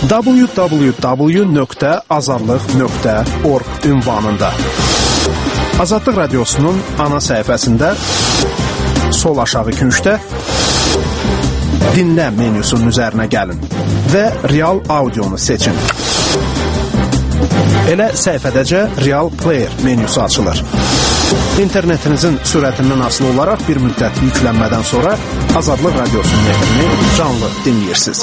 www.azadlıq.org ünvanında. Azadlıq Radiosunun ana səhifəsində sol aşağı küncdə dinlə menyusunun üzərinə gəlin və real audionu seçin. Elə səhifədəcə Real Player menyusu açılır. İnternetinizin sürətindən asılı olaraq bir müddət yüklənmədən sonra Azadlıq Radiosunun efini canlı dinləyirsiniz.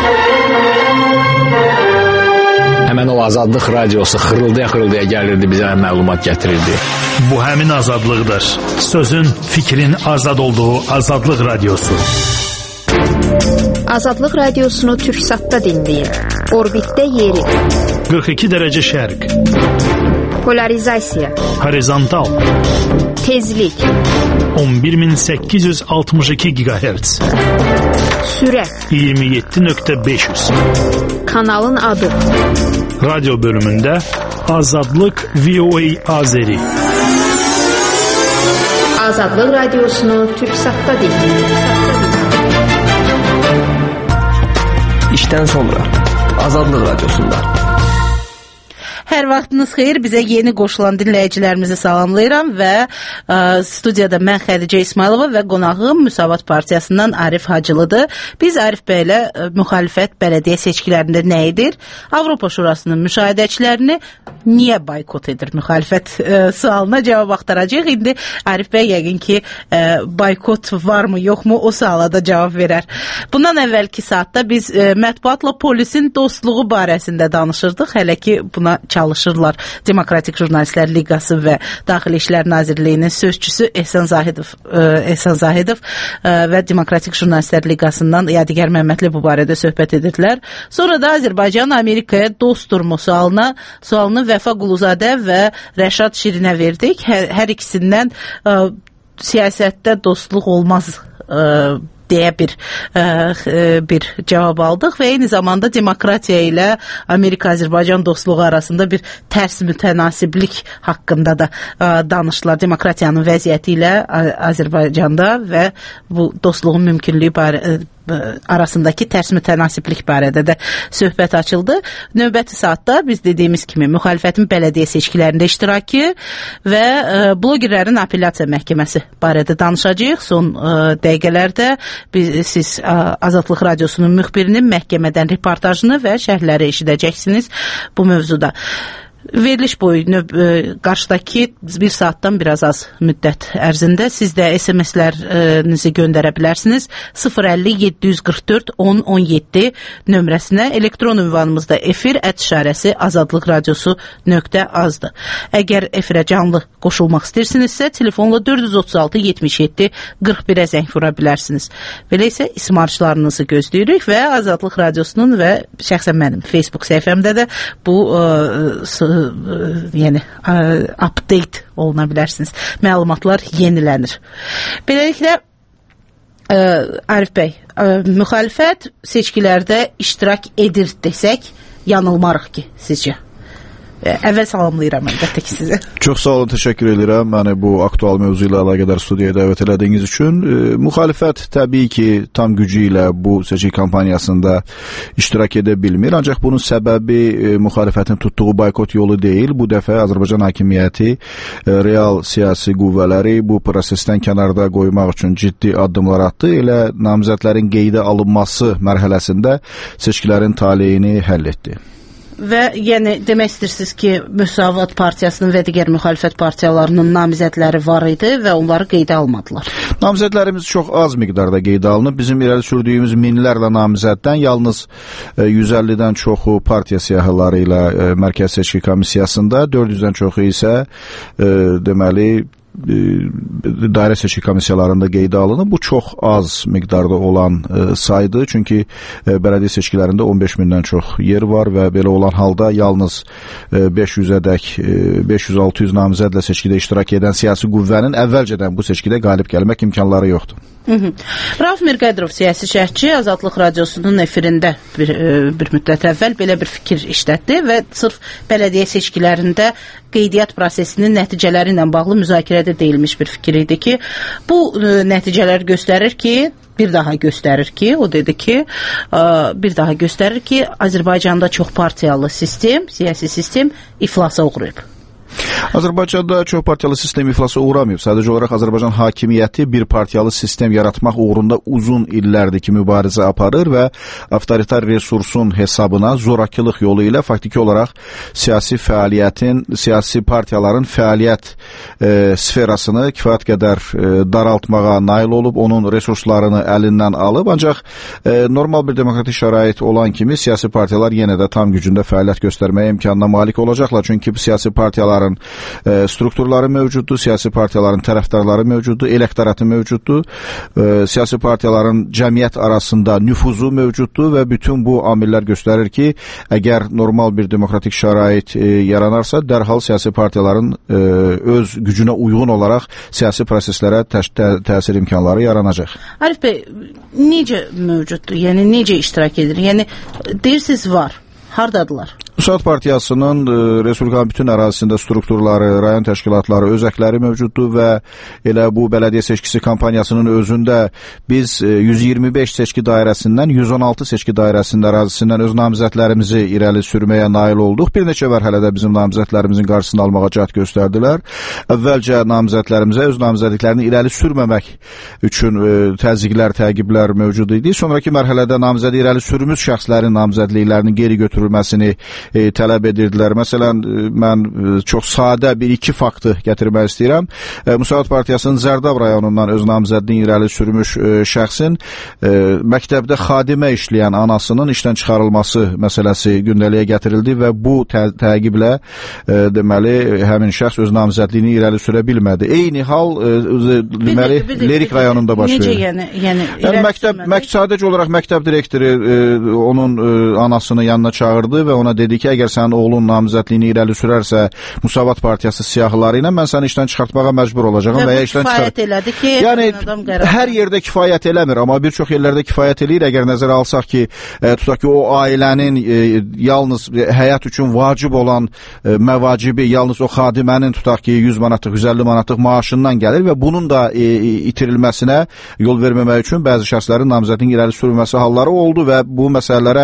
Həmən o Azadlıq Radiosu xırıldaya gəlirdi, bizə məlumat gətirirdi. Bu həmin azadlıqdır. Sözün, fikrin azad olduğu Azadlıq Radiosu. Azadlıq Radiosunu Türksatda dinləyin. Orbitdə yeri. 42 dərəcə şərq. Polarizasiya. Horizontal. Tezlik. 11862 GHz. Sürət. 27.500. Kanalın adı. Radyo bölümündə Azadlıq VOA Azeri. Azadlıq Radiosunu Türksatda dinləyin. İşdən sonra Azadlıq Radiosunda. Hər vaxtınız xeyir, bizə yeni qoşulan dinləyicilərimizi salamlayıram və studiyada mən Xədicə İsmailova və qonağım Müsavat Partiyasından Arif Hacılıdır. Biz Arif bəylə müxalifət bələdiyyə seçkilərində nə edir? Avropa Şurasının müşahidəçilərini niyə boykot edir müxalifət sualına cavab axtaracaq. İndi Arif bəy yəqin ki boykot varmı yoxmu o suala da cavab verər. Bundan əvvəlki saatda biz mətbuatla polisin dostluğu barəsində danışırdıq. Hələ ki buna çalışırlar Demokratik Jurnalistlər Liqası və Daxili İşlər Nazirliyinin sözçüsü Ehsan Zahidov və Demokratik Jurnalistlər Liqasından Yadigar Məmmədli bu barədə söhbət edirdilər. Sonra da Azərbaycan Amerikaya dostdurmu sualını Vəfa Quluzadə və Rəşad Şirinə verdik. Hər ikisindən siyasətdə dostluq olmaz deyə bir cavab aldıq və eyni zamanda demokratiya ilə Amerika-Azərbaycan dostluğu arasında bir tərs mütənasiblik haqqında da danışdılar. Demokratiyanın vəziyyəti ilə Azərbaycanda və bu dostluğun mümkünlüyü arasındakı tərs mütənasiblik barədə də söhbət açıldı. Növbəti saatda biz dediyimiz kimi müxalifətin bələdiyyə seçkilərində iştirakı və blogerlərin apellyasiya məhkəməsi barədə danışacağıq. Son dəqiqələrdə siz Azadlıq Radiosunun müxbirinin məhkəmədən reportajını və şərhləri eşidəcəksiniz bu mövzuda. Veriliş boyu qarşıdakı bir saatdan biraz az müddət ərzində siz də SMS-lərinizi göndərə bilərsiniz 050-744-1017 nömrəsinə. Elektron ünvanımızda efir@azadlıqradiosu.az-dır. Əgər efirə canlı qoşulmaq istəyirsinizsə telefonla 436-77-41-ə zəng vura bilərsiniz. Belə isə ismarçlarınızı gözləyirik və Azadlıq Radiosunun və şəxsən mənim Facebook səhifəmdə də bu yəni update oluna bilərsiniz. Məlumatlar yenilənir. Beləliklə Arif bəy, müxalifət seçkilərdə iştirak edir desək yanılmarıq ki, sizcə? Əvvəl salamlayıram əlbəttə ki sizə. Çox sağ olun, təşəkkür edirəm. Məni bu aktual mövzu ilə əlaqədar studiyaya dəvət elədiyiniz üçün. Müxalifət təbii ki, tam gücü ilə bu seçki kampaniyasında iştirak edə bilmir. Ancaq bunun səbəbi müxalifətin tutduğu boykot yolu deyil. Bu dəfə Azərbaycan hakimiyyəti real siyasi qüvvələri bu prosesdən kənarda qoymaq üçün ciddi addımlar atdı. Elə namizədlərin qeydə alınması mərhələsində seçkilərin taleyini həll etdi. Və yəni demək istəyirsiniz ki, Müsavat Partiyasının və digər müxalifət partiyalarının namizədləri var idi və onları qeydə almadılar. Namizədlərimiz çox az miqdarda qeydə alınıb. Bizim irəli sürdüyümüz minlərlə namizəddən yalnız 150-dən çoxu partiya siyahıları ilə Mərkəzi Seçki Komissiyasında, 400-dən çoxu isə deməli dairə seçki komissiyalarında qeydə alınıb. Bu çox az miqdarda olan saydır. Çünki bələdiyyə seçkilərində 15 mindən çox yer var və belə olan halda yalnız 500-ədək 500-600 namizədlə seçkidə iştirak edən siyasi qüvvənin əvvəlcədən bu seçkidə qalib gəlmək imkanları yoxdur. Rauf Mirqədrov, siyasi şərhçi, Azadlıq Radiosunun efirində bir müddət əvvəl belə bir fikir işlətdi və sırf bələdiyyə seçkilərində qeydiyyat prosesinin nəticələri ilə bağlı müzakirədə deyilmiş bir fikir idi ki, bu nəticələr göstərir ki, bir daha göstərir ki, Azərbaycanda çox partiyalı sistem, siyasi sistem iflasa uğrayıb. Azərbaycanda çox partiyalı sistem iflasa uğramayıb. Sadəcə olaraq Azərbaycan hakimiyyəti bir partiyalı sistem yaratmaq uğrunda uzun illərdir ki, mübarizə aparır və avtoritar resursun hesabına zorakılıq yolu ilə faktiki olaraq siyasi partiyaların fəaliyyət sferasını kifayət qədər daraltmağa nail olub, onun resurslarını əlindən alıb. Ancaq normal bir demokratik şərait olan kimi siyasi partiyalar yenə də tam gücündə fəaliyyət göstərməyə imkanına malik olacaqlar. Çünki siyasi partiyaların strukturları mövcuddur, siyasi partiyaların tərəfdarları mövcuddur, elektoratı mövcuddur, siyasi partiyaların cəmiyyət arasında nüfuzu mövcuddur və bütün bu amillər göstərir ki, əgər normal bir demokratik şərait yaranarsa, dərhal siyasi partiyaların öz gücünə uyğun olaraq siyasi proseslərə təsir imkanları yaranacaq. Arif bəy, necə mövcuddur? Yəni, necə iştirak edir? Yəni, deyirsiniz var. Hardadılar? Müsavat Partiyasının Respublikanın bütün ərazisində strukturları, rayon təşkilatları, özəkləri mövcuddur və elə bu bələdiyyə seçkisi kampaniyasının özündə biz 125 seçki dairəsindən 116 seçki dairəsində ərazisindən öz namizədlərimizi irəli sürməyə nail olduq. Bir neçə mərhələdə bizim namizədlərimizin qarşısını almağa cəhd göstərdilər. Əvvəlcə namizədlərimizə öz namizədliklərini irəli sürməmək üçün təzyiqlər, təqiblər mövcud idi. Sonraki mərhələdə namizədi irəli sürmüş şəxslərin namizədliklərinin geri götürülməsini tələb edirdilər. Məsələn, mən çox sadə bir-iki faktı gətirmək istəyirəm. Müsavat Partiyasının Zərdab rayonundan öz namizədliyin irəli sürmüş şəxsin məktəbdə xadimə işləyən anasının işdən çıxarılması məsələsi gündəliyə gətirildi və bu təqiblə deməli, həmin şəxs öz namizədliyini irəli sürə bilmədi. Eyni hal deməli, Lerik rayonunda baş verir. Yəni, sadəcə olaraq məktəb direktoru onun anasını yanına çağırdı və ona dedi ki, əgər sənin oğlun namizədliyini irəli sürərsə Müsavat Partiyası siyahıları ilə mən səni işdən çıxartmağa məcbur olacağım və ya işdən kifayət elədi ki, yəni hər yerdə kifayət eləmir, amma bir çox yerlərdə kifayət eləyir. Əgər nəzərə alsaq ki, tutaq ki, o ailənin yalnız həyat üçün vacib olan məvacibi yalnız o xadimənin tutaq ki, 100 manatlıq, 150 manatlıq maaşından gəlir və bunun da itirilməsinə yol verməmək üçün bəzi şəxslərin namizədliyinin irəli sürülməsi halları oldu və bu məsələlərə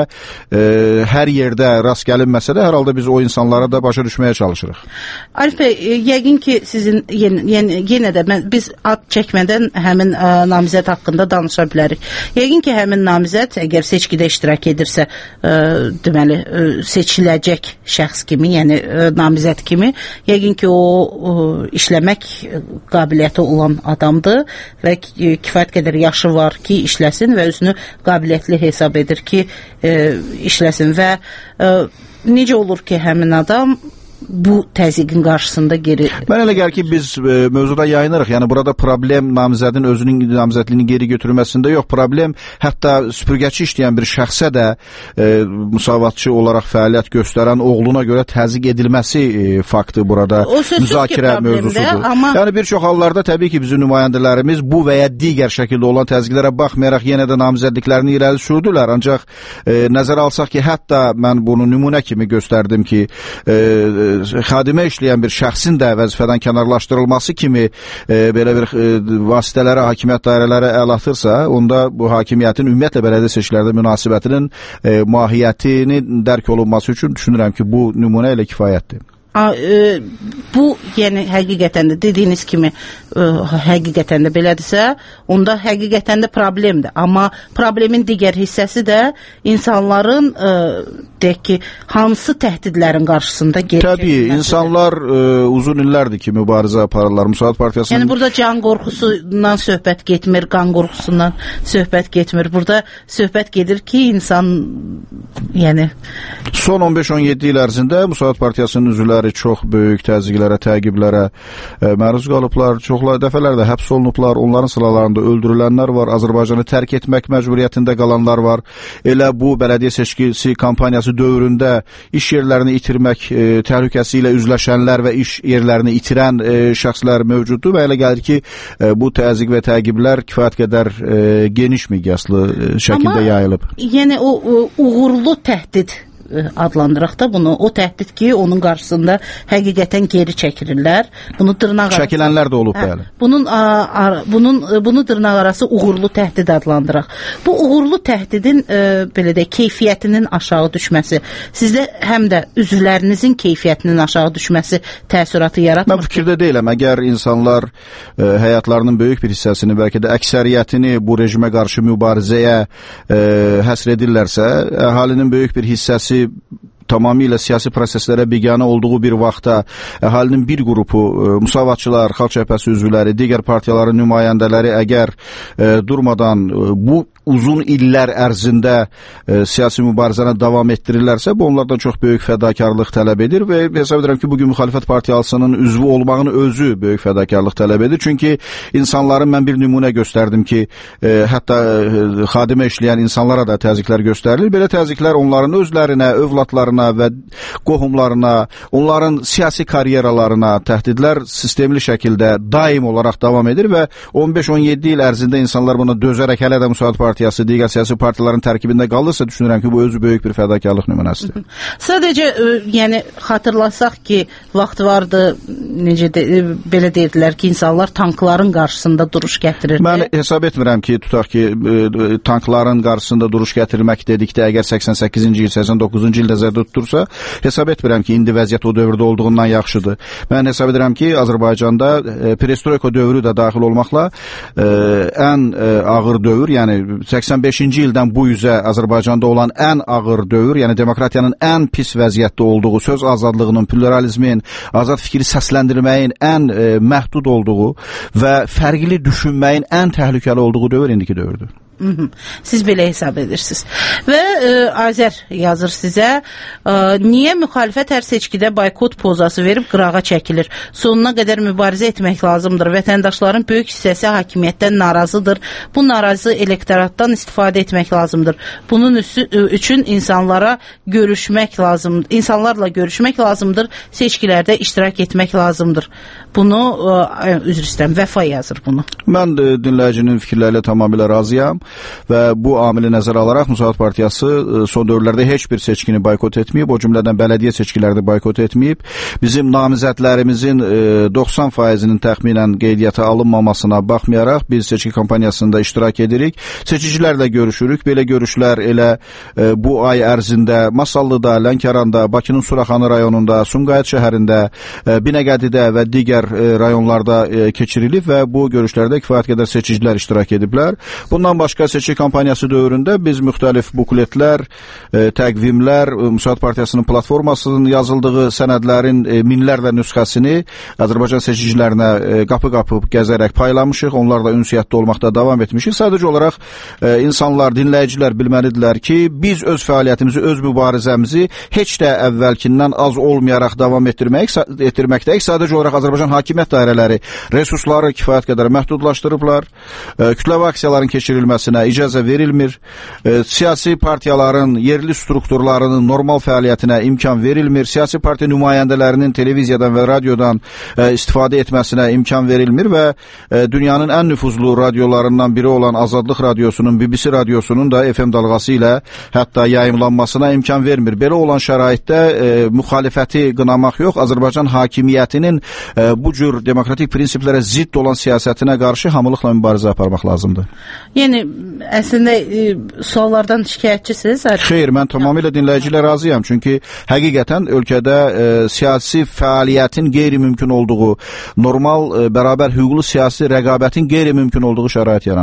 hər yerdə rast gəlinməsə də, hər halda biz o insanlara da başa düşməyə çalışırıq. Arif bəy, yəqin ki, sizin yenə də biz ad çəkmədən həmin namizəd haqqında danışa bilərik. Yəqin ki, həmin namizəd, əgər seçkidə iştirak edirsə, deməli, seçiləcək şəxs kimi, yəni namizəd kimi, yəqin ki, o işləmək qabiliyyəti olan adamdır və kifayət qədər yaşı var ki, işləsin və özünü qabiliyyətli hesab edir ki, işləsin və necə olur ki, həmin adam bu təzyiqin qarşısında geri... Mən elə gəlir ki, biz mövzuda yayınırıq. Yəni, burada problem namizədin özünün namizədliyini geri götürməsində yox. Problem hətta süpürgəçi işləyən bir şəxsə də müsavatçı olaraq fəaliyyət göstərən oğluna görə təzyiq edilməsi faktı burada müzakirə mövzusudur. Amma... Yəni, bir çox hallarda təbii ki, bizim nümayəndələrimiz bu və ya digər şəkildə olan təzyiqlərə baxmayaraq yenə də namizədliklərini irəli sürdülər. Ancaq nəzərə alsaq ki, hətta mən bunu nümunə kimi göstərdim ki, xadimə işləyən bir şəxsin də vəzifədən kənarlaşdırılması kimi belə bir vasitələrə, hakimiyyət dairələri əl atırsa, onda bu hakimiyyətin ümumiyyətlə bələdiyyə seçkilərdə münasibətinin mahiyyətini dərk olunması üçün düşünürəm ki, bu nümunə ilə kifayətdir. Bu, yəni həqiqətən də dediyiniz kimi həqiqətən də belədirsə, onda həqiqətən də problemdir. Amma problemin digər hissəsi də insanların deyək ki, hansı təhdidlərin qarşısında geri çəkilməsi. Təbii, insanlar uzun illərdir ki, mübarizə aparırlar. Müsavat Partiyasının... Yəni burada can qorxusundan söhbət getmir, qan qorxusundan söhbət getmir. Burada söhbət gedir ki, insan yəni... Son 15-17 il ərzində Müsavat Partiyasının üzvləri özləri çox böyük təzyiqlərə, təqiblərə məruz qalıblar. Çoxlu dəfələrdə həbs olunublar. Onların sıralarında öldürülənlər var. Azərbaycanı tərk etmək məcburiyyətində qalanlar var. Elə bu bələdiyyə seçkisi kampaniyası dövründə iş yerlərini itirmək təhlükəsi ilə üzləşənlər və iş yerlərini itirən şəxslər mövcuddur və elə gəlir ki, bu təzyiq və təqiblər kifayət qədər geniş miqyaslı şəkildə yayılıb. Yəni o uğurlu təhdid adlandıraq da bunu. O təhdid ki, onun qarşısında həqiqətən geri çəkilirlər. Bunu dırnaq arası çəkilənlər də olub, bəli. Bunu dırnaq arası uğurlu təhdid adlandıraq. Bu uğurlu təhdidin belə də keyfiyyətinin aşağı düşməsi, sizdə həm də üzvlərinizin keyfiyyətinin aşağı düşməsi təəssüratı yaratmır. Mən fikirdə deyiləm. Əgər insanlar həyatlarının böyük bir hissəsini, bəlkə də əksəriyyətini bu rejimə qarşı mübarizəyə həsr edirlərsə, əhalinin böyük bir hissəsi tamamilə siyasi proseslərə biganə olduğu bir vaxtda əhalinin bir qrupu, Müsavatçılar, Xalq Cəbhəsi üzvləri, digər partiyaların nümayəndələri əgər durmadan bu uzun illər ərzində siyasi mübarizəni davam etdirirlərsə, bu onlardan çox böyük fədakarlıq tələb edir və hesab edirəm ki, bugün müxalifət partiyasının üzvü olmağın özü böyük fədakarlıq tələb edir. Çünki insanların mən bir nümunə göstərdim ki, hətta xadimə işləyən insanlara da təzyiqlər göstərilir. Belə təzyiqlər onların özlərinə, övladlarına və qohumlarına, onların siyasi karyeralarına təhdidlər sistemli şəkildə daim olaraq davam edir və 15-17 il ərzində insanlar buna dözərək hələ də Müsavat Partiyası, digər siyasi partiyaların tərkibində qalırsa, düşünürəm ki, bu özü böyük bir fədakarlıq nümunəsidir. Sadəcə, yəni xatırlasaq ki, vaxt vardı, necə belə deyirdilər ki, insanlar tankların qarşısında duruş gətirirdi. Mən hesab etmirəm ki, tutaq ki, tankların qarşısında duruş gətirilmək dedikdə, əgər 88-ci il, 89-cu il nəzərdə tutursa, hesab etmirəm ki, indi vəziyyət o dövrdə olduğundan yaxşıdır. Mən hesab edirəm ki, Azərbaycanda perestroika dövrü də daxil olmaqla ən ağır dövr, yəni 85-ci ildən bu üzə Azərbaycanda olan ən ağır dövr, yəni demokratiyanın ən pis vəziyyətdə olduğu, söz azadlığının, pluralizmin, azad fikri səsləndirməyin ən məhdud olduğu və fərqli düşünməyin ən təhlükəli olduğu dövr indiki dövrdür. Siz belə hesab edirsiniz. Və Azər yazır sizə, niyə müxalifət hər seçkidə boykot pozası verib qırağa çəkilir? Sonuna qədər mübarizə etmək lazımdır. Vətəndaşların böyük hissəsi hakimiyyətdən narazıdır. Bu narazı elektoratdan istifadə etmək lazımdır. Bunun üçün insanlarla görüşmək lazımdır. Seçkilərdə iştirak etmək lazımdır. Bunu, üzr istəyirəm, Vəfa yazır bunu. Mən dinləyicinin fikirlərlə tamamilə razıyam. Və bu amili nəzərə alaraq Müsavat Partiyası son dövrlərdə heç bir seçkini boykot etməyib, o cümlədən bələdiyyə seçkilərini boykot etməyib. Bizim namizədlərimizin 90%-nin təxminən qeydiyyata alınmamasına baxmayaraq biz seçki kampaniyasında iştirak edirik. Seçicilərlə görüşürük. Belə görüşlər elə bu ay ərzində Masallıda, Lənkəranda, Bakının Suraxanı rayonunda, Sumqayıt şəhərində, Binəqədidə və digər rayonlarda keçirilib və bu görüşlərdə kifayət qədər seçicilər iştirak ediblər. Bundan başqa seçki kampaniyası dövründə biz müxtəlif bukletlər, təqvimlər, Müsavat Partiyasının platformasının yazıldığı sənədlərin minlərlə nüsxəsini Azərbaycan seçicilərinə qapı-qapı gəzərək paylamışıq. Onlarla ünsiyyətdə olmaqda davam etmişik. Sadəcə olaraq insanlar, dinləyicilər bilməlidirlər ki, biz öz fəaliyyətimizi, öz mübarizəmizi heç də əvvəlkindən az olmayaraq davam etdirməkdəyik. Sadəcə olaraq Azərbaycan hakimiyyət dairələri resursları kifayət qədər məhdudlaşdırıblar. Kütləvi aksiyaların keçirilməsinə icazə verilmir. Siyasi partiyaların yerli strukturlarının normal fəaliyyətinə imkan verilmir. Siyasi partiya nümayəndələrinin televiziyadan və radiodan istifadə etməsinə imkan verilmir və dünyanın ən nüfuzlu radiolarından biri olan Azadlıq Radiosunun, BBC Radiosunun da FM dalğası ilə hətta yayımlanmasına imkan vermir. Belə olan şəraitdə müxalifəti qınamaq yox, Azərbaycan hakimiyyətinin bu cür demokratik prinsiplərə zidd olan siyasətinə qarşı hamılıqla mübarizə aparmaq lazımdır. Yəni, əslində suallardan şikayətçisiniz? Xeyr, mən tamamilə dinləyici ilə razıyam. Çünki həqiqətən ölkədə siyasi fəaliyyətin qeyri-mümkün olduğu, normal, bərabər hüquqlu siyasi rəqabətin qeyri-mümkün olduğu şərait yaranıb.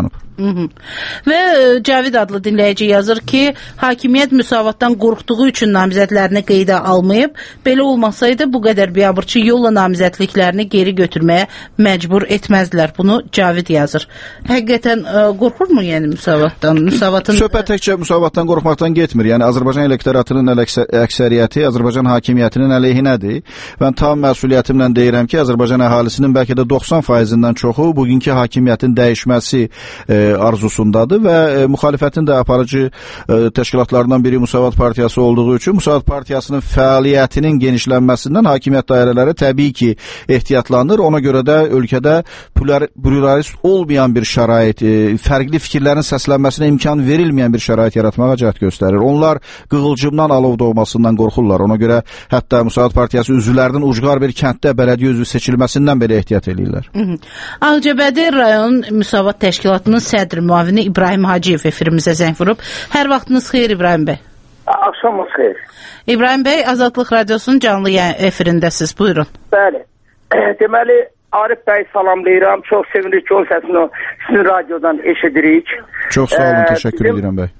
Və Cavid adlı dinləyici yazır ki, hakimiyyət müsavatdan qorxduğu üçün namizədlərini qeydə almayıb. Belə olmasaydı bu qədər biabırçı yolla namizədliklərini geri götürməyə məcbur etməzdilər. Bunu Cavid yazır. Həqiqətən qorxurmu yəni müsavatdan? Söhbət təkcə müsavatdan qorxmaqdan getmir. Yəni Azərbaycan elektoratının əksəriyyəti Azərbaycan hakimiyyətinin əleyhinədir. Mən tam məsuliyyətimlə deyirəm ki, Azərbaycan əhalisinin bəlkə də 90%-dən çoxu bugünkü hakimiyyətin dəyişməsi arzusundadır və müxalifətin də aparıcı təşkilatlarından biri Müsavat Partiyası olduğu üçün Müsavat Partiyasının fəaliyyətinin genişlənməsindən hakimiyyət dairələri təbii ki ehtiyatlanır. Ona görə də ölkədə pluralist olmayan bir şərait, fərqli fikirlərin səslənməsinə imkan verilməyən bir şərait yaratmağa cəhd göstərir. Onlar qığılcımdan alov doğmasından qorxurlar. Ona görə hətta Müsavat Partiyası üzvlərinin ucqar bir kənddə bələdiyyə üzvü seçilməsindən belə ehtiyat edirlər. Ağcabədi rayon Müsavat Təşkilatının sədr müavini İbrahim Hacıyev efirimizə zəng vurub. Hər vaxtınız xeyir İbrahim bəy. Axşamınız xeyir. İbrahim bəy, Azadlıq Radiosunun canlı efirindəsiz. Buyurun. Bəli. Deməli, Arif bəy salamlayıram. Çox sevinirik ki, o səsini sizin radiodan eşidirik. Çox sağ olun, təşəkkür edirəm bəy.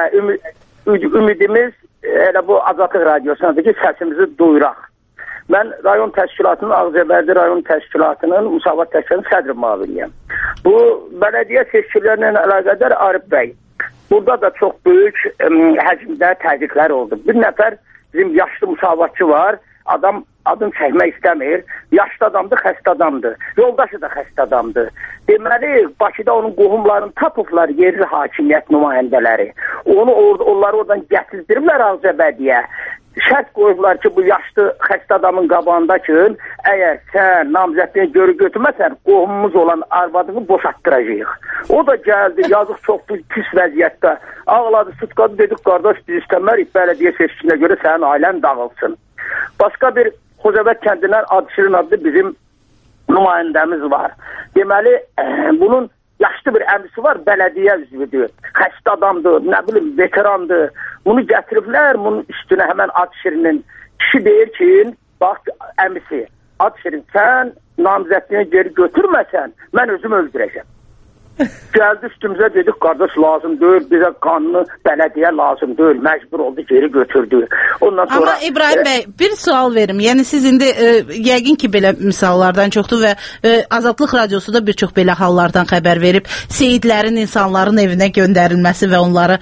Ümidimiz elə bu Azadlıq Radiosunadır ki, səsimizi duyuraq. Mən rayon təşkilatının, Ağcabədi rayon təşkilatının Müsavat Təşkilatının sədr müaviniyəm. Bu, bələdiyyə seçkilərlə əlaqədar Arif bəy, burada da çox böyük həcmdə təzyiqlər oldu. Bir nəfər bizim yaşlı müsavatçı var, adam adını çəkmək istəmir, yaşlı adamdır, xəstə adamdır, yoldaşı da xəstə adamdır. Deməli, Bakıda onun qohumlarını tapıblar, yerli hakimiyyət nümayəndələri. Onları oradan gətirdiriblər Ağcabədiyə. Şərt qoyublar ki, bu yaşlı xəstə adamın qabağında ki, əgər sən namizədliyə görə götürməsən, qohumumuz olan arvadını boşatdıracağıq. O da gəldi, yazıq çox pis vəziyyətdə. Ağladı, sıtqadı, dedik, qardaş, biz istəmərik, bələdiyyə seçkisinə görə sənin ailən dağılsın. Başqa bir Xocavənd kəndindən Adşirin adlı bizim nümayəndəmiz var. Deməli, bunun yaşlı bir əmisi var, bələdiyyə üzvüdür, xəstə adamdır, nə bilim, veterandır. Bunu gətiriblər, bunun üstünə həmən Adşirinin. Kişi deyir ki, bax, əmisi, Adşirin, sən namizədliyini geri götürməsən, mən özüm öldürəcəm. Gəldi üstümüzə dedik, qardaş lazım deyil, bizə qanunu bələdiyyə lazım deyil, məcbur oldu, geri götürdü. Ondan sonra... Amma İbrahim bəy, bir sual verim. Yəni siz indi yəqin ki belə misallardan çoxdur və Azadlıq Radiosu da bir çox belə hallardan xəbər verib. Seyidlərin insanların evinə göndərilməsi və onları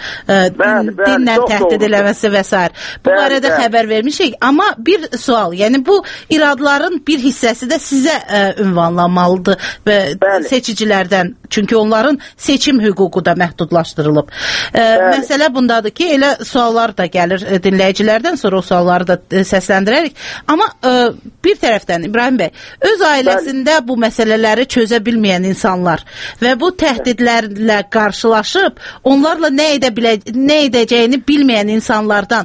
dinlə təhdid eləməsi və s. Bu barədə xəbər vermişik. Amma bir sual, yəni bu iradların bir hissəsi də sizə ünvanlanmalıdır və seçicilərdən. Çünki onların seçim hüququ da məhdudlaşdırılıb. Məsələ bundadır ki, elə suallar da gəlir dinləyicilərdən, sonra o sualları da səsləndirərik. Amma bir tərəfdən İbrahim bəy, öz ailəsində bu məsələləri çözə bilməyən insanlar və bu təhdidlərlə qarşılaşıb, onlarla nə edəcəyini bilməyən insanlardan,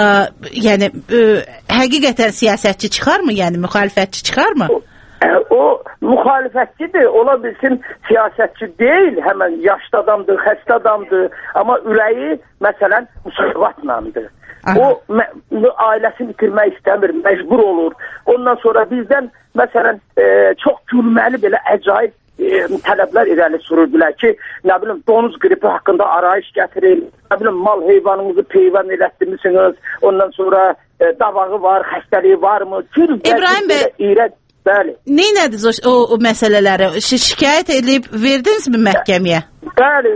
yəni həqiqətən siyasətçi çıxarmı, yəni müxalifətçi çıxarmı? O müxalifətçidir, ola bilsin siyasətçi deyil, həmən yaşlı adamdır, xəstə adamdır, amma ürəyi məsələn müsavatlandır. O ailəsini itirmək istəmir, məcbur olur. Ondan sonra bizdən məsələn çox gülməli belə əcaib tələblər irəli sürürdülər ki, nə bilim donuz qripi haqqında arayış gətirin, nə bilim mal heyvanınızı peyvənd elətdirmisiniz, ondan sonra davağı var, xəstəliyi varmı? İbrahim bəy, bəli. Neynədiniz o məsələləri? Şikayət edib verdinizmi məhkəməyə? Bəli,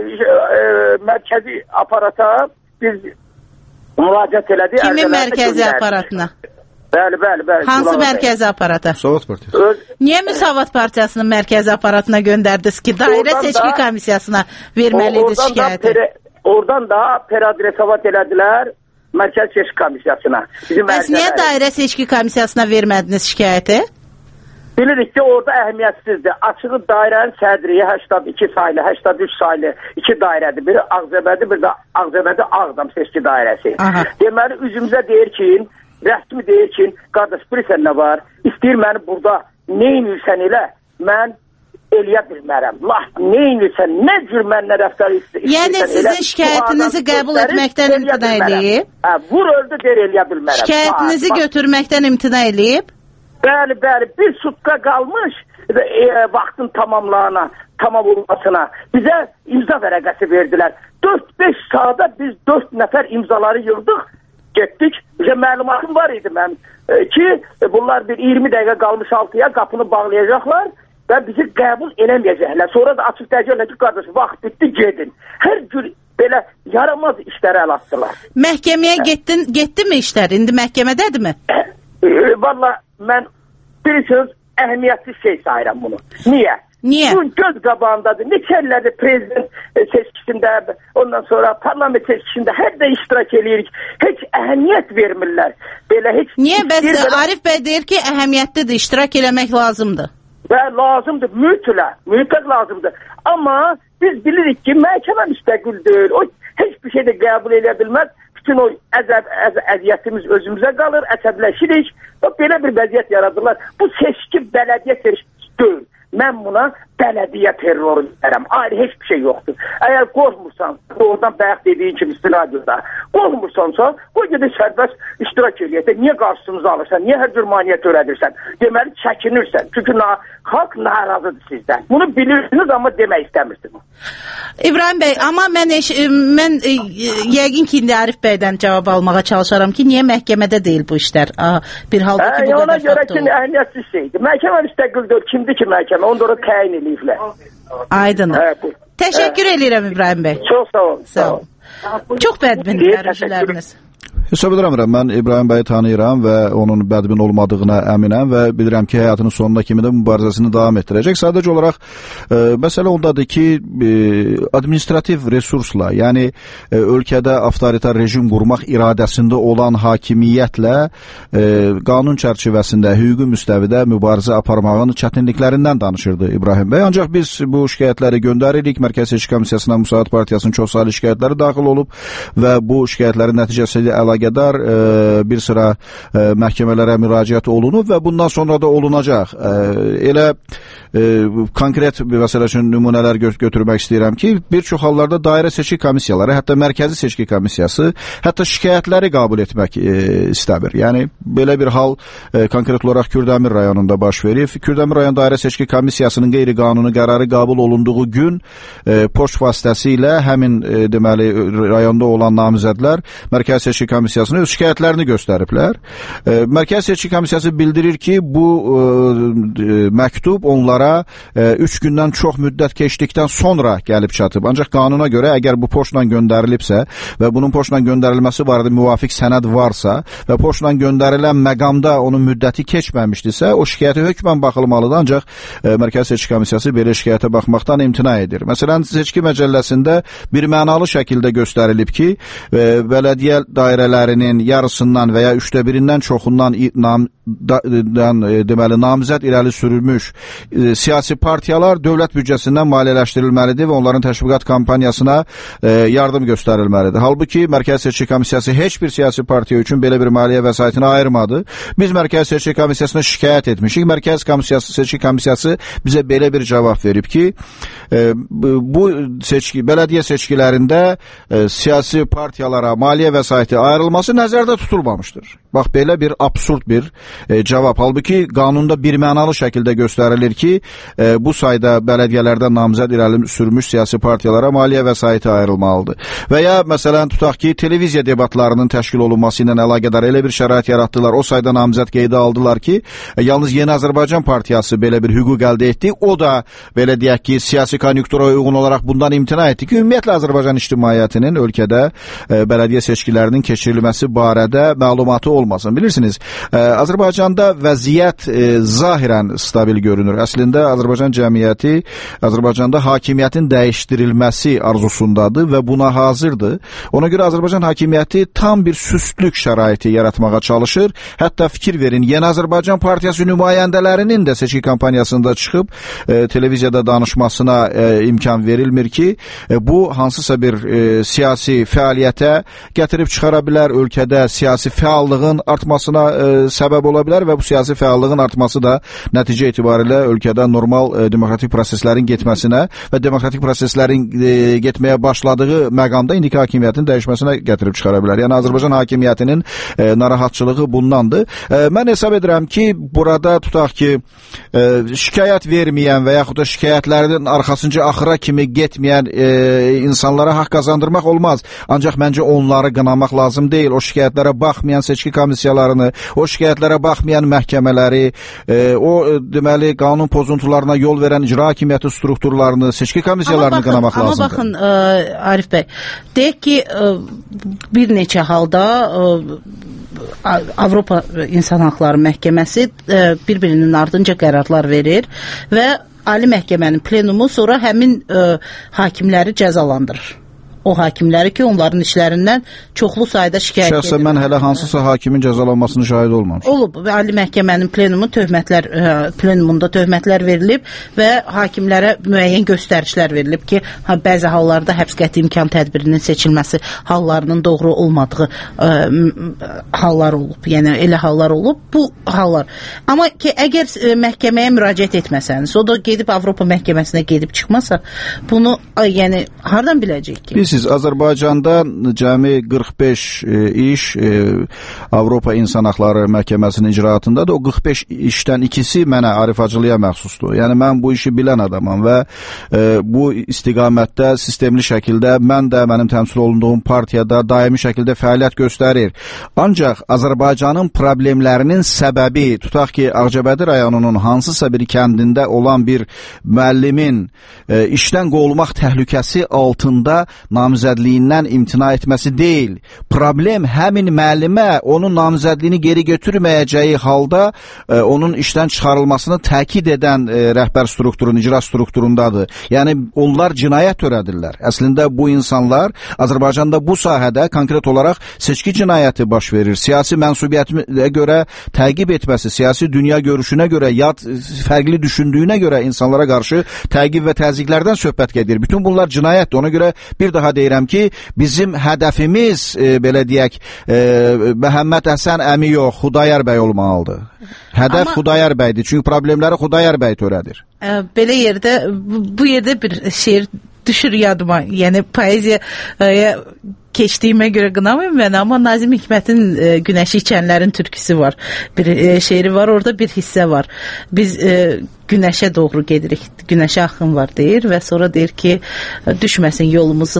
mərkəzi aparata biz müraciət elədik. Kimin mərkəzi aparatına? Bəli. Hansı mərkəzi aparata? Müsavat Partiyası. Niyə Müsavat Partiyasının mərkəzi aparatına göndərdiniz ki, dairə seçki komissiyasına verməliydiniz şikayəti? Oradan da peradresavat elədilər mərkəzi seçki komissiyasına. Bəs niyə dairə seçki komissiyasına vermədiniz şikayəti? Bilirik ki, orada əhəmiyyətsizdir. Açığı dairənin sədriyi 82 saylı, 83 saylı 2 dairədir. Biri Ağcabədi, bir də Ağcabədi Ağdam seçki dairəsi. Deməli, üzümüzə deyir ki, rəsmi deyir ki, qardaş, bilirsən nə var? İstəyir məni burada neynirsən elə, mən eləyə bilmərəm. Neynirsən, nə cür mənlə rəftar istəyirsən elə. Yəni sizin şikayətinizi qəbul etməkdən imtina eləyib? Vur öldü, deyir eləyə bilmərəm. Şikayətinizi götürməkdən imtina eləyib? Bəli, bir sutka qalmış, vaxtın tamam olmasına bizə imza vərəqəsi verdilər. 4-5 saata biz 4 nəfər imzaları yığdıq, getdik. Məlumatım var idi mən ki, bunlar bir 20 dəqiqə qalmış 6-ya qapını bağlayacaqlar və bizi qəbul eləməyəcəklər. Sonra da açıq deyəcəklər ki, qardaş, vaxt bitdi, gedin. Hər gün belə yaramaz işlərə əl atdılar. Məhkəməyə getdimi işlər? İndi məhkəmədədirmi? Valla mən bilirsiniz, əhəmiyyətsiz şey sayıram bunu. Niyə? Bunun göz qabağındadır. Neçə illərdir prezident seçkisində, ondan sonra parlament seçkisində hər də iştirak edirik. Heç əhəmiyyət vermirlər. Belə heç. Niyə? Bəs Arif bəy deyir ki, əhəmiyyətlidir, iştirak eləmək lazımdır. Və lazımdır, mütləq lazımdır. Amma biz bilirik ki, məhkəmə müstəqil deyil. O heç bir şey də qəbul edə bilməz. Bütün o əziyyətimiz özümüzə qalır, əsəbləşirik. Belə bir vəziyyət yaradırlar. Bu seçki bələdiyyə seçkisi deyil. Mən buna bələdiyyə terroru deyərəm. Ayrı heç bir şey yoxdur. Əgər qorxmursan, oradan bayaq dediyin kimi radioda, qorxmursansa, qoy gedək sərbəst iştirak eləyək. Niyə qarşınıza alırsan? Niyə hər cür maneə törədirsən? Deməli, çəkinirsən. Çünki xalq narazıdır sizdən. Bunu bilirsiniz, amma demək istəmirsiniz. İbrahim bəy, amma mən yəqin ki, indi Arif bəydən cavab almağa çalışaram ki, niyə məhkəmədə deyil bu işlər? Bir halda ki, bu qədər ona görə ki, əhəmiyyətsiz şeydir. Məhkəmə müstəqildir. Kimdir ki, məhkəmə? Onda orada təyin eləyiblər. Aydındır. Təşəkkür edirəm İbrahim bəy. Çox sağ olun. Çox bədbin tərcüləriniz. Hesab edirəm, mən İbrahim bəyi tanıyıram və onun bədbin olmadığına əminəm və bilirəm ki, həyatının sonuna kimi də mübarizəsini davam etdirəcək. Sadəcə olaraq məsələ ondadır ki, administrativ resursla, yəni ölkədə avtoritar rejim qurmaq iradəsində olan hakimiyyətlə qanun çərçivəsində, hüquqi müstəvidə mübarizə aparmağın çətinliklərindən danışırdı İbrahim bəy. Ancaq biz bu şikayətləri göndəririk. Mərkəzi Seçki Komissiyasına Müsavat Partiyasının çoxsaylı şikayətləri daxil olub və bu şikayətlərin nəticəsində əlaqədar bir sıra məhkəmələrə müraciət olunub və bundan sonra da olunacaq. Elə konkret bir məsələ üçün nümunələr götürmək istəyirəm ki, bir çox hallarda dairə seçki komissiyaları, hətta mərkəzi seçki komissiyası hətta şikayətləri qəbul etmək istəmir. Yəni, belə bir hal konkret olaraq Kürdəmir rayonunda baş verib. Kürdəmir rayon dairə seçki komissiyasının qeyri-qanuni qərarı qəbul olunduğu gün poçt vasitəsilə həmin deməli rayonda olan namizədlər mərkəzi seçki komissiyasına öz şikayətlərini göstəriblər. Mərkəzi seçki komissiyası bildirir ki, bu məktub onlara 3 gündən çox müddət keçdikdən sonra gəlib çatıb. Ancaq qanuna görə əgər bu poçtla göndərilibsə və bunun poçtla göndərilməsi barədə müvafiq sənəd varsa və poçtla göndərilən məqamda onun müddəti keçməmişdirsə, o şikayətə hökmən baxılmalıdır. Ancaq Mərkəzi Seçki Komissiyası belə şikayətə baxmaqdan imtina edir. Məsələn, seçki məcəlləsində bir mənalı şəkildə göstərilib ki, bələdiyyə dairələrinin yarısından və ya 1/3-dən çoxundan deməli namizəd irəli sürülmüş siyasi partiyalar dövlət büdcəsindən maliyyələşdirilməlidir və onların təşviqat kampaniyasına yardım göstərilməlidir. Halbuki Mərkəzi Seçki Komissiyası heç bir siyasi partiya üçün belə bir maliyyə vəsaitini ayırmadı. Biz Mərkəzi Seçki Komissiyasına şikayət etmişik. Mərkəzi Seçki Komissiyası bizə belə bir cavab verib ki, bu bələdiyyə seçkilərində siyasi partiyalara maliyyə vəsaiti ayrılması nəzərdə tutulmamışdır. Bax, belə bir absurd bir cavab. Halbuki qanunda birmənalı şəkildə göstərilir ki, bu sayda bələdiyyələrdən namizəd irəli sürmüş siyasi partiyalara maliyyə vəsaiti ayrılmalıdır. Və ya məsələn tutaq ki, televiziya debatlarının təşkil olunması ilə əlaqədar elə bir şərait yaratdılar, o sayda namizəd qeydə aldılar ki, yalnız Yeni Azərbaycan Partiyası belə bir hüquq əldə etdi. O da belə deyək ki, siyasi konjunktura uyğun olaraq bundan imtina etdi ki, ümumiyyətlə Azərbaycan ictimaiyyətinin ölkədə bələdiyyə seçkilərinin keçirilməsi barədə məlumatı olmasın. Bilirsiniz, Azərbaycanda vəziyyət zahirən stabil görünür. Əslində Azərbaycan cəmiyyəti Azərbaycanda hakimiyyətin dəyişdirilməsi arzusundadır və buna hazırdır. Ona görə Azərbaycan hakimiyyəti tam bir süstlük şəraiti yaratmağa çalışır. Hətta fikir verin, Yeni Azərbaycan Partiyası nümayəndələrinin də seçki kampaniyasında çıxıb televiziyada danışmasına imkan verilmir ki, bu hansısa bir siyasi fəaliyyətə gətirib çıxara bilər, ölkədə siyasi fəallığın fəallığın artmasına səbəb ola bilər və bu siyasi fəallığın artması da nəticə etibarilə ölkədə normal demokratik proseslərin getməsinə və demokratik proseslərin getməyə başladığı məqamda indiki hakimiyyətin dəyişməsinə gətirib çıxara bilər. Yəni Azərbaycan hakimiyyətinin narahatçılığı bundandır. Mən hesab edirəm ki, burada tutaq ki, şikayət verməyən və yaxud da şikayətlərinin arxasınca axıra kimi getməyən insanlara haqq qazandırmaq olmaz. Ancaq məncə onları qınamaq lazım deyil. O şikayətlərə baxmayan seçki komissiyalarını, o şikayətlərə baxmayan məhkəmələri, o deməli qanun pozuntularına yol verən icra hakimiyyəti strukturlarını, seçki komissiyalarını qınamaq lazımdır. Amma baxın, Arif bəy, deyək ki, bir neçə halda Avropa İnsan Haqları Məhkəməsi bir-birinin ardınca qərarlar verir və Ali Məhkəmənin plenumu sonra həmin hakimləri cəzalandırır. O hakimləri ki, onların işlərindən çoxlu sayda şikayət edir. Şəxsən mən hələ hansısa hakimin cəzalanmasını şahid olmamışam. Olub və Ali Məhkəmənin plenumunda töhmətlər verilib və hakimlərə müəyyən göstərişlər verilib ki, bəzi hallarda həbs qəti imkan tədbirinin seçilməsi hallarının doğru olmadığı hallar olub. Yəni elə hallar olub, bu hallar. Amma ki, əgər məhkəməyə müraciət etməsəniz, o da gedib Avropa məhkəməsinə gedib çıxmasa, bunu yəni hardan biləcək ki? Siz Azərbaycanda cəmi 45 iş Avropa İnsan Haqları Məhkəməsinin icraatındadır. O 45 işdən ikisi mənə Arif Hacılıya məxsusdur. Yəni mən bu işi bilən adamam və bu istiqamətdə sistemli şəkildə mən də mənim təmsil olunduğum partiyada daimi şəkildə fəaliyyət göstərir. Ancaq Azərbaycanın problemlərinin səbəbi, tutaq ki, Ağcabədi rayonunun hansısa bir kəndində olan bir müəllimin işdən qovulmaq təhlükəsi altında namizədliyindən imtina etməsi deyil. Problem həmin müəllimə onun namizədliyini geri götürməyəcəyi halda onun işdən çıxarılmasını təkid edən rəhbər strukturun, icra strukturundadır. Yəni onlar cinayət törədirlər. Əslində bu insanlar Azərbaycanda bu sahədə konkret olaraq seçki cinayəti baş verir. Siyasi mənsubiyyətinə görə təqib etməsi, siyasi dünya görüşünə görə, fərqli düşündüyünə görə insanlara qarşı təqib və təzyiqlərdən söhbət gedir. Bütün bunlar cinayətdir. Ona görə bir daha deyirəm ki, bizim hədəfimiz, belə deyək, Məhəmməd Həsən əmi yox, Xudayar bəy olmalıdır. Hədəf Xudayar bəydir, çünki problemləri Xudayar bəy törədir. Belə yerdə, bu yerdə bir şeir düşür yadıma, yəni poeziyaya keçdiyimə görə qınamayım mən, amma Nazim Hikmətin Günəşi içənlərin türküsü var. Bir şeiri var, orada bir hissə var. Biz günəşə doğru gedirik, günəşə axın var deyir və sonra deyir ki, düşməsin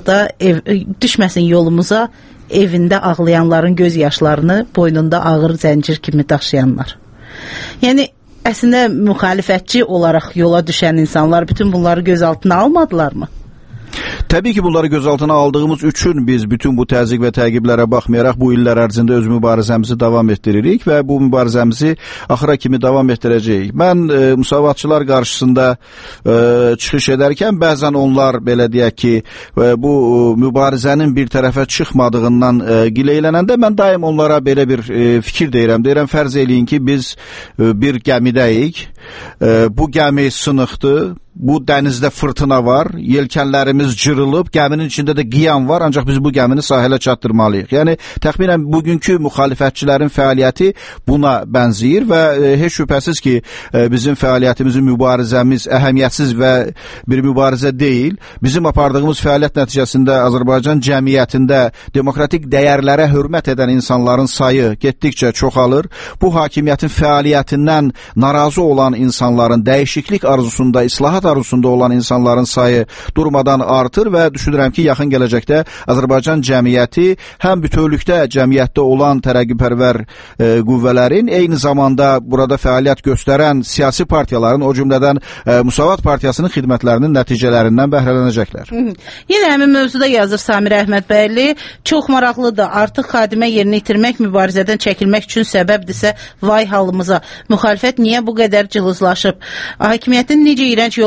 yolumuza evində ağlayanların göz yaşlarını boynunda ağır zəncir kimi daşıyanlar. Yəni əslində müxalifətçi olaraq yola düşən insanlar bütün bunları göz altına almadılarmı? Təbii ki, bunları gözaltına aldığımız üçün biz bütün bu təzyiq və təqiblərə baxmayaraq bu illər ərzində öz mübarizəmizi davam etdiririk və bu mübarizəmizi axıra kimi davam etdirəcəyik. Mən müsavatçılar qarşısında çıxış edərkən bəzən onlar belə deyək ki, bu mübarizənin bir tərəfə çıxmadığından gileylənəndə mən daim onlara belə bir fikir deyirəm. Deyirəm, fərz eləyin ki, biz bir gəmidəyik, bu gəmi sınıqdır, bu dənizdə fırtına var, yelkənlərimiz cırılıb, gəminin içində də qiyam var, ancaq biz bu gəmini sahilə çatdırmalıyıq. Yəni, təxminən bugünkü müxalifətçilərin fəaliyyəti buna bənzəyir və heç şübhəsiz ki, bizim fəaliyyətimizin, mübarizəmiz əhəmiyyətsiz və bir mübarizə deyil. Bizim apardığımız fəaliyyət nəticəsində Azərbaycan cəmiyyətində demokratik dəyərlərə hörmət edən insanların sayı getdikcə çoxalır. Bu hakimiyyətin fəaliyyətindən narazı olan insanların, dəyişiklik arzusunda, islahat arzusunda olan insanların sayı durmadan artır və düşünürəm ki, yaxın gələcəkdə Azərbaycan cəmiyyəti həm bütövlükdə cəmiyyətdə olan tərəqqipərvər qüvvələrin, eyni zamanda burada fəaliyyət göstərən siyasi partiyaların, o cümlədən Müsavat Partiyasının xidmətlərinin nəticələrindən bəhrələnəcəklər. Yenə həmin mövzuda yazır Samir Əhmədbəyli, çox maraqlıdır, artıq xadimə yerini itirmək mübarizədən çəkilmək üçün səbəbdirsə, vay halımıza. Müxalifət niyə bu qədər cılızlaşıb? Hakimiyyətin necə iyrənc yollar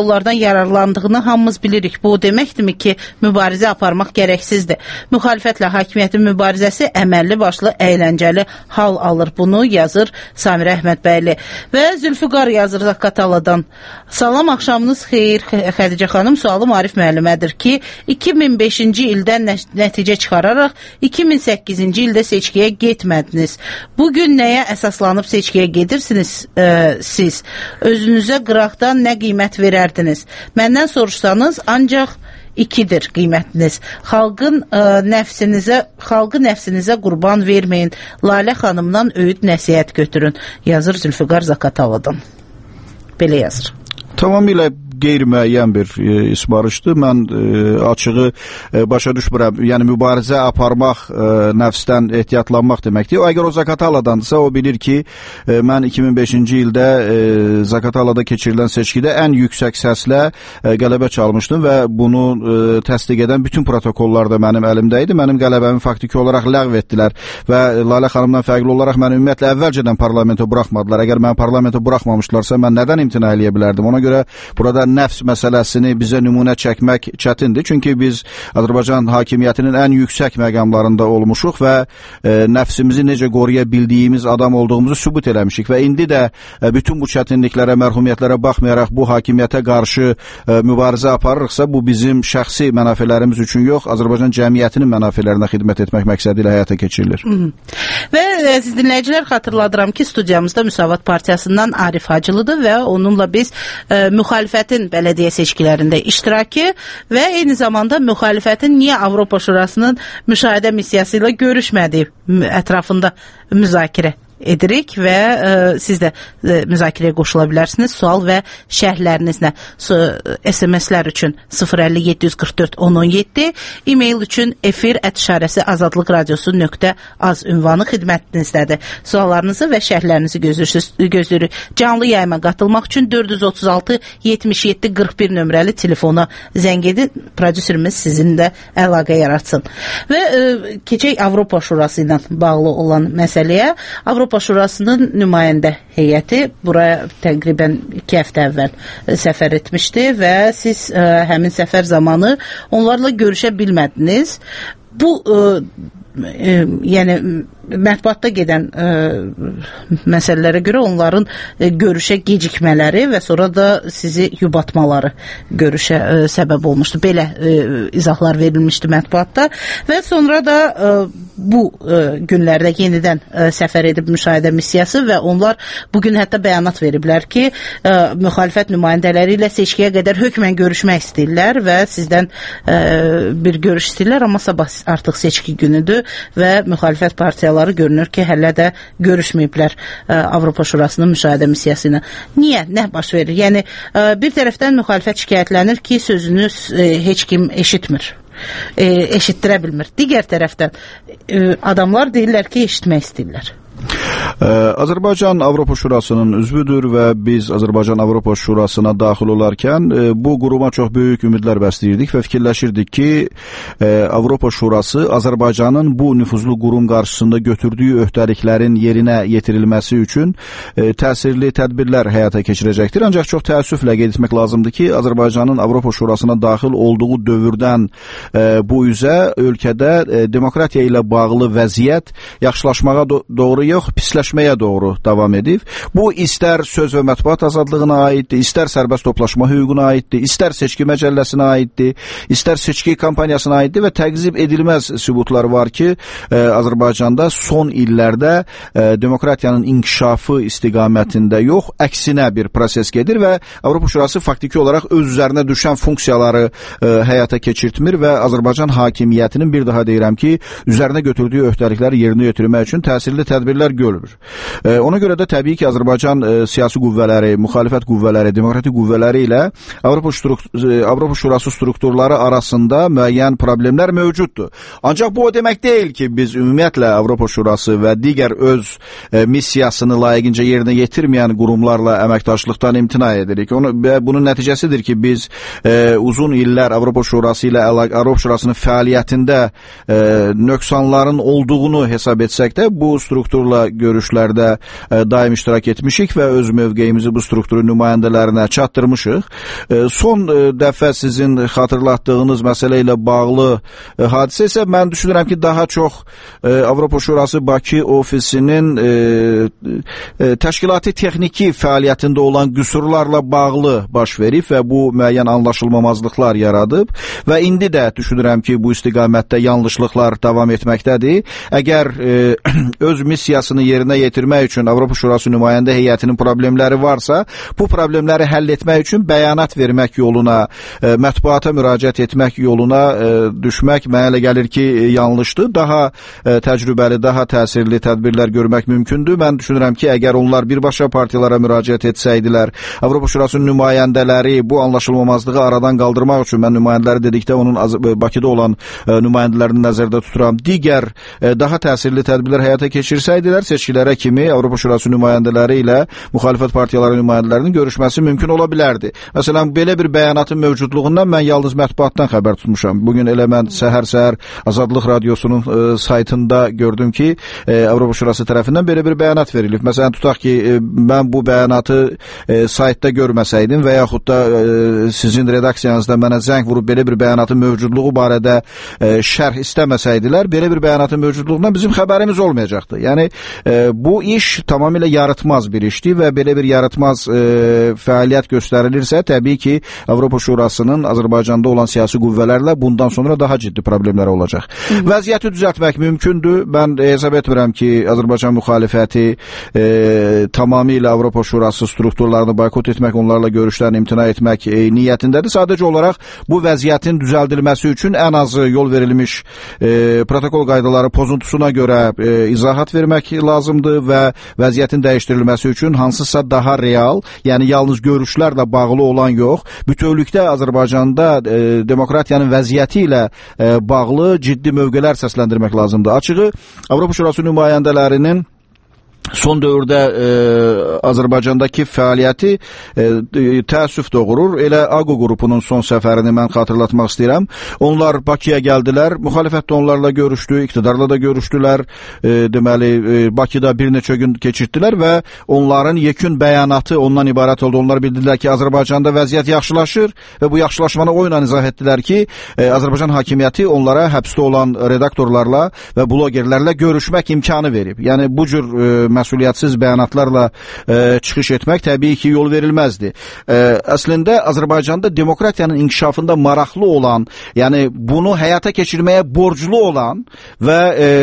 onlardan yararlandığını hamımız bilirik. Bu deməkdirmi ki, mübarizə aparmaq gərəksizdir. Müxalifətlə hakimiyyətin mübarizəsi əməlli başlı, əyləncəli hal alır. Bunu yazır Samirə Əhmədbəyli. Və Zülfüqar yazır Zaqataladan. Salam, axşamınız xeyir Xədicə xanım. Sualım Arif müəllimədir ki, 2005-ci ildən nəticə çıxararaq 2008-ci ildə seçkiyə getmədiniz. Bugün nəyə əsaslanıb seçkiyə gedirsiniz siz? Özünüzə qıraqdan nə qiymət verərdiniz? Məndən soruşsanız, ancaq 2-dir qiymətiniz. Xalqı nəfsinizə qurban verməyin. Lalə xanımdan öyüd nəsihət götürün. Yazır Zülfüqar Zaqataladan. Belə yazır. Tamamilə qeyri-müəyyən bir ismarışdır. Mən açığı başa düşmürəm. Yəni mübarizə aparmaq, nəfsdən ehtiyatlanmaq deməkdir. Əgər o Zaqataladandırsa, o bilir ki, mən 2005-ci ildə Zaqatalada keçirilən seçkidə ən yüksək səslə qələbə çalmışdım və bunu təsdiq edən bütün protokollar da mənim əlimdə idi. Mənim qələbəmi faktiki olaraq ləğv etdilər və Lalə xanımdan fərqli olaraq mən ümumiyyətlə əvvəlcədən parlamento buraxmadılar. Əgər mən parlamento buraxmamışlarsa, mən nədən imtina eləyə bilərdim? Ona görə burada nəfs məsələsini bizə nümunə çəkmək çətindir. Çünki biz Azərbaycan hakimiyyətinin ən yüksək məqamlarında olmuşuq və nəfsimizi necə qoruya bildiyimiz adam olduğumuzu sübut eləmişik və indi də bütün bu çətinliklərə, mərhumiyyətlərə baxmayaraq bu hakimiyyətə qarşı mübarizə aparırıqsa, bu bizim şəxsi mənafelərimiz üçün yox, Azərbaycan cəmiyyətinin mənafelərinə xidmət etmək məqsədi ilə həyata keçirilir. Və siz dinləyicilər, xatırladıram ki, studiyamızda Müsavat Partiyasından Arif Hacılıdır və onunla biz müxalifətin bələdiyyə seçkilərində iştirakı və eyni zamanda müxalifətin niyə Avropa Şurasının müşahidə missiyası ilə görüşmədiyi ətrafında müzakirə edirik və siz də müzakirəyə qoşula bilərsiniz. Sual və şərhlərinizlə SMS-lər üçün 050-744-1017, e-mail üçün efir@azadlıqradiosu.az ünvanı xidmətinizdədir. Suallarınızı və şərhlərinizi gözləyirik. Canlı yayıma qatılmaq üçün 436-77-41 nömrəli telefona zəng edin. Prodüserimiz sizinlə əlaqə yaratsın. Və keçək Avropa Şurası ilə bağlı olan məsələyə. Avropa Şurasının nümayəndə heyəti buraya təqribən 2 həftə əvvəl səfər etmişdi və siz həmin səfər zamanı onlarla görüşə bilmədiniz. Bu yəni mətbuatda gedən məsələlərə görə onların görüşə gecikmələri və sonra da sizi yubatmaları görüşə səbəb olmuşdu. Belə izahlar verilmişdi mətbuatda və sonra da bu günlərdə yenidən səfər edib müşahidə missiyası və onlar bugün hətta bəyanat veriblər ki, müxalifət nümayəndələri ilə seçkiyə qədər hökmən görüşmək istəyirlər və sizdən bir görüş istəyirlər, amma sabah artıq seçki günüdür və müxalifət partiyaları görünür ki, hələ də görüşməyiblər Avropa Şurasının müşahidə missiyası ilə. Niyə? Nə baş verir? Yəni, bir tərəfdən müxalifət şikayətlənir ki, sözünüz heç kim eşitmir, eşitdirə bilmir. Digər tərəfdən adamlar deyirlər ki, eşitmək istəyirlər. Azərbaycan Avropa Şurasının üzvüdür və biz Azərbaycan Avropa Şurasına daxil olarkən bu quruma çox böyük ümidlər bəsləyirdik və fikirləşirdik ki, Avropa Şurası Azərbaycanın bu nüfuzlu qurum qarşısında götürdüyü öhdəliklərin yerinə yetirilməsi üçün təsirli tədbirlər həyata keçirəcəkdir. Ancaq çox təəssüflə qeyd etmək lazımdır ki, Azərbaycanın Avropa Şurasına daxil olduğu dövrdən bu üzə ölkədə demokratiya ilə bağlı vəziyyət yaxşılaşmağa doğru yox, pisləşməyə doğru davam edib. Bu, istər söz və mətbuat azadlığına aiddir, istər sərbəst toplaşma hüququna aiddir, istər seçki məcəlləsinə aiddir, istər seçki kampaniyasına aiddir və təqzib edilməz sübutlar var ki, Azərbaycanda son illərdə demokratiyanın inkişafı istiqamətində yox, əksinə bir proses gedir və Avropa Şurası faktiki olaraq öz üzərinə düşən funksiyaları həyata keçirtmir və Azərbaycan hakimiyyətinin, bir daha deyirəm ki, üzərinə götürdüyü öhdəlikləri yerinə yetirmək üçün təsirli tədbirlər görülür. Ona görə də təbii ki, Azərbaycan siyasi qüvvələri, müxalifət qüvvələri, demokratik qüvvələri ilə Avropa Şurası strukturları arasında müəyyən problemlər mövcuddur. Ancaq bu o demək deyil ki, biz ümumiyyətlə Avropa Şurası və digər öz missiyasını layiqincə yerinə yetirməyən qurumlarla əməkdaşlıqdan imtina edirik. Bunun nəticəsidir ki, biz uzun illər Avropa Şurası ilə Avropa Şurasının fəaliyyətində nöqsanların olduğunu hesab etsək də, bu strukturla görüşdük görüşlərdə daim iştirak etmişik və öz mövqeyimizi bu strukturun nümayəndələrinə çatdırmışıq. Son dəfə sizin xatırlatdığınız məsələ ilə bağlı hadisə isə mən düşünürəm ki, daha çox Avropa Şurası Bakı ofisinin təşkilati texniki fəaliyyətində olan qüsurlarla bağlı baş verib və bu müəyyən anlaşılmamazlıqlar yaradıb və indi də düşünürəm ki, bu istiqamətdə yanlışlıqlar davam etməkdədir. Əgər öz missiyasını yerinə yetirmək üçün Avropa Şurası nümayəndə heyətinin problemləri varsa, bu problemləri həll etmək üçün bəyanat vermək yoluna, mətbuata müraciət etmək yoluna düşmək mənə elə gəlir ki, yanlışdır. Daha təcrübəli, daha təsirli tədbirlər görmək mümkündür. Mən düşünürəm ki, əgər onlar birbaşa partiyalara müraciət etsəydilər, Avropa Şurasının nümayəndələri bu anlaşılmamazlığı aradan qaldırmaq üçün, mən nümayəndələri dedikdə onun Bakıda olan nümayəndələrini nəzərdə tuturam, digər daha təsirli tədbirlər həyata keçirsəydilər, seçkilərə kimi Avropa Şurası nümayəndələri ilə müxalifət partiyaları nümayəndələrinin görüşməsi mümkün ola bilərdi. Məsələn, belə bir bəyanatın mövcudluğundan mən yalnız mətbuatdan xəbər tutmuşam. Bugün elə mən səhər-səhər Azadlıq Radiosunun saytında gördüm ki, Avropa Şurası tərəfindən belə bir bəyanat verilib. Məsələn, tutaq ki, mən bu bəyanatı saytda görməsəydim və yaxud da sizin redaksiyanızda mənə zəng vurub belə bir bəyanatın mövcudluğu barədə şərh istəməsəydilər, belə bir bəyanatın mövcudluğundan bizim xəbərimiz olmayacaqdı. Yəni, bu iş tamamilə yaratmaz bir işdir və belə bir yaratmaz fəaliyyət göstərilirsə, təbii ki, Avropa Şurasının Azərbaycanda olan siyasi qüvvələrlə bundan sonra daha ciddi problemlər olacaq. Vəziyyəti düzəltmək mümkündür. Mən hesab etmirəm ki, Azərbaycan müxalifəti tamamilə Avropa Şurası strukturlarını boykot etmək, onlarla görüşdən imtina etmək niyyətindədir. Sadəcə olaraq bu vəziyyətin düzəldilməsi üçün ən azı yol verilmiş protokol qaydaları pozuntusuna görə izahat vermək lazımdır və vəziyyətin dəyişdirilməsi üçün hansısa daha real, yəni yalnız görüşlərlə bağlı olan yox, bütövlükdə Azərbaycanda demokratiyanın vəziyyəti ilə bağlı ciddi mövqelər səsləndirmək lazımdır. Açığı, Avropa Şurası nümayəndələrinin son dövrdə Azərbaycandakı fəaliyyəti təəssüf doğurur. Elə AQO qrupunun son səfərini mən xatırlatmaq istəyirəm. Onlar Bakıya gəldilər, müxalifətdə onlarla görüşdü, iqtidarla da görüşdülər. Deməli, Bakıda bir neçə gün keçirdilər və onların yekun bəyanatı ondan ibarət oldu. Onlar bildirlər ki, Azərbaycanda vəziyyət yaxşılaşır və bu yaxşılaşmanı o ilə izah etdilər ki, Azərbaycan hakimiyyəti onlara həbsdə olan redaktorlarla və blogerlərlə görüşmək imkanı verib. Yəni, bu cür məsuliyyətsiz bəyanatlarla çıxış etmək təbii ki, yol verilməzdir. Əslində, Azərbaycanda demokratiyanın inkişafında maraqlı olan, yəni bunu həyata keçirməyə borclu olan və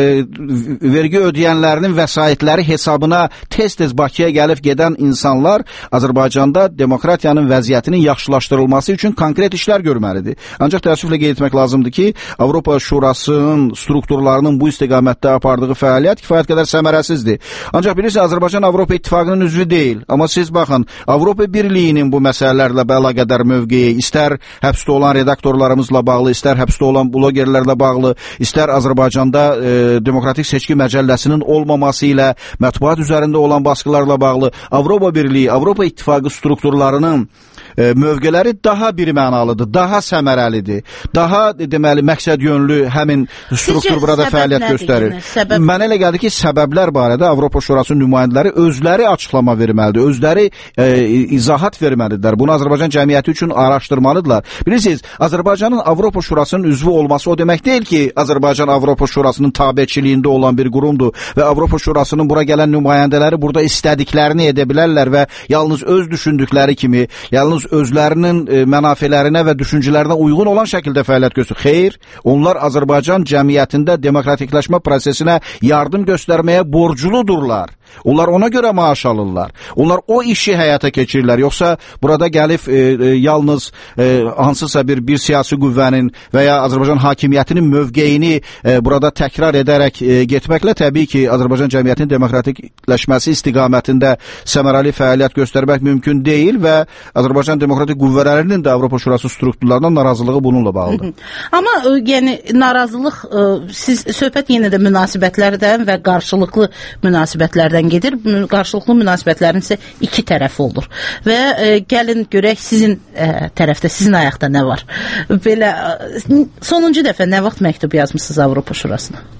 vergi ödəyənlərinin vəsaitləri hesabına tez-tez Bakıya gəlib gedən insanlar Azərbaycanda demokratiyanın vəziyyətinin yaxşılaşdırılması üçün konkret işlər görməlidir. Ancaq təəssüflə qeyd etmək lazımdır ki, Avropa Şurasının strukturlarının bu istiqamətdə apardığı fəaliyyət kifayət qədər səmərəsizdir. Ancaq bilirsiniz, Azərbaycan Avropa İttifaqının üzvü deyil. Amma siz baxın, Avropa Birliyinin bu məsələlərlə əlaqədar mövqeyi, istər həbsdə olan redaktorlarımızla bağlı, istər həbsdə olan blogerlərlə bağlı, istər Azərbaycanda Demokratik Seçki Məcəlləsinin olmaması ilə mətbuat üzərində olan baskılarla bağlı Avropa Birliyi, Avropa İttifaqı strukturlarının mövqeləri daha birmənalıdır, daha səmərəlidir, daha deməli məqsəd yönlü həmin struktur burada fəaliyyət göstərir. Mənə elə gəldi ki, səbəblər barədə Avropa Şurasının nümayəndələri özləri açıqlama verməlidir, özləri izahat verməlidirlər. Bunu Azərbaycan cəmiyyəti üçün araşdırmalıdırlar. Bilirsiniz, Azərbaycanın Avropa Şurasının üzvü olması o demək deyil ki, Azərbaycan Avropa Şurasının tabeçiliyində olan bir qurumdur və Avropa Şurasının bura gələn nümayəndələri burada istədiklərini edə bilərlər və yalnız öz düşündükləri kimi, yalnız özlərinin mənafələrinə və düşüncələrinə uyğun olan şəkildə fəaliyyət göstərir. Xeyr, onlar Azərbaycan cəmiyyətində demokratikləşmə prosesinə yardım göstərməyə borcludurlar. Onlar ona görə maaş alırlar. Onlar o işi həyata keçirirlər. Yoxsa burada gəlib yalnız hansısa bir siyasi qüvvənin və ya Azərbaycan hakimiyyətinin mövqeyini burada təkrar edərək getməklə təbii ki, Azərbaycan cəmiyyətinin demokratikləşməsi istiqamətində səmərəli fəaliyyət göstərmək mümkün deyil və Azərbaycan demokratik qüvvələrinin də Avropa Şurası strukturlarından narazılığı bununla bağlıdır. Amma yəni narazılıq, siz söhbət yenə də münasibətlərdən və qarşılıqlı münasibətlərdən gedir. Qarşılıqlı münasibətlərin isə iki tərəfi olur. Və gəlin görək sizin tərəfdə, sizin ayaqda nə var? Belə sonuncu dəfə nə vaxt məktub yazmısınız Avropa Şurasına?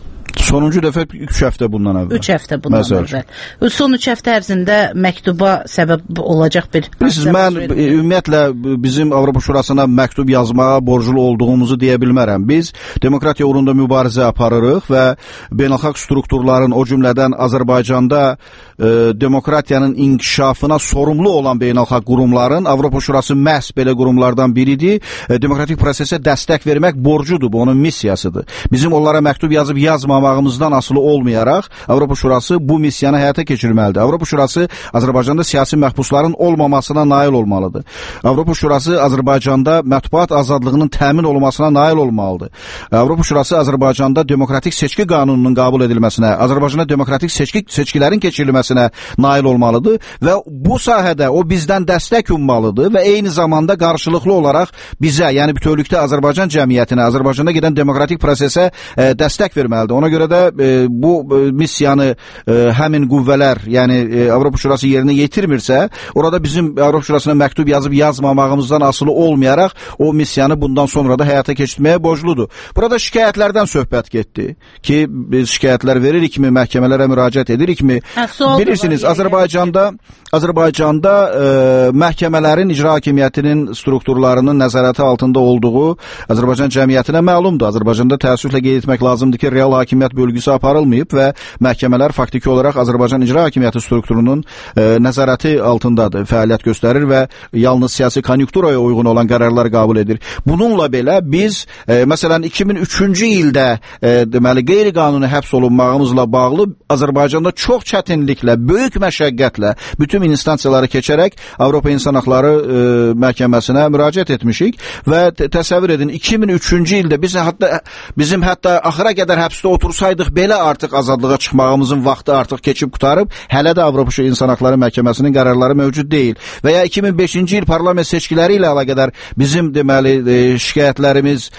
Sonuncu dəfə 3 həftə bundan əvvəl. 3 həftə bundan əvvəl. Son 3 həftə ərzində məktuba səbəb olacaq bir... Bilirsiniz, mən ümumiyyətlə bizim Avropa Şurasına məktub yazmağa borclu olduğumuzu deyə bilmərəm. Biz demokratiya uğrunda mübarizə aparırıq və beynəlxalq strukturların, o cümlədən Azərbaycanda demokratiyanın inkişafına sorumlu olan beynəlxalq qurumların, Avropa Şurası məhz belə qurumlardan biridir, demokratik prosesə dəstək vermək borcudur, bu onun missiyasıdır. Bizim onlara məktub yazıb yazmamağımızdan asılı olmayaraq Avropa Şurası bu missiyanı həyata keçirməlidir. Avropa Şurası Azərbaycanda siyasi məhbusların olmamasına nail olmalıdır. Avropa Şurası Azərbaycanda mətbuat azadlığının təmin olmasına nail olmalıdır. Avropa Şurası Azərbaycanda demokratik seçki qanununun qəbul edilməsinə, Azərbaycanda demokratik seçkilərin keçirilməsinə nail olmalıdır və bu sahədə o bizdən dəstək ummalıdır və eyni zamanda qarşılıqlı olaraq bizə, yəni bütövlükdə Azərbaycan cəmiyyətinə, Azərbaycanda gedən demokratik prosesə dəstək verməlidir. Ona görə də bu missiyanı həmin qüvvələr, yəni Avropa Şurası yerinə yetirmirsə, orada bizim Avropa Şurasına məktub yazıb yazmamağımızdan asılı olmayaraq o missiyanı bundan sonra da həyata keçirməyə borcludur. Burada şikayətlərdən söhbət getdi ki, biz şikayətlər veririkmi, məhkəmələrə müraciət edirikmi? Bilirsiniz, Azərbaycanda məhkəmələrin icra hakimiyyətinin strukturlarının nəzarəti altında olduğu Azərbaycan cəmiyyətinə məlumdur. Azərbaycanda təəssüflə qeyd etmək lazımdır ki, real hakimiyyət bölgüsü aparılmayıb və məhkəmələr faktiki olaraq Azərbaycan icra hakimiyyəti strukturunun nəzarəti altındadır, fəaliyyət göstərir və yalnız siyasi konjunkturaya uyğun olan qərarlar qəbul edir. Bununla belə biz, məsələn, 2003-cü ildə deməli, qeyri-qanuni həbs olunmağımızla bağlı Azərbaycanda çox çətinliklə, böyük məşəqqətlə bütün instansiyaları keçərək Avropa İnsan Haqları Məhkəməsinə müraciət etmişik və təsəvvür edin, 2003-cü ildə bizim hətta axıra qədər həbsdə otursaydıq belə artıq azadlığa çıxmağımızın vaxtı artıq keçib qutarıb, hələ də Avropa İnsan Haqları Məhkəməsinin qərarları mövcud deyil. Və ya 2005-ci il parlament seçkiləri ilə əlaqədar bizim deməli şikayətlərimiz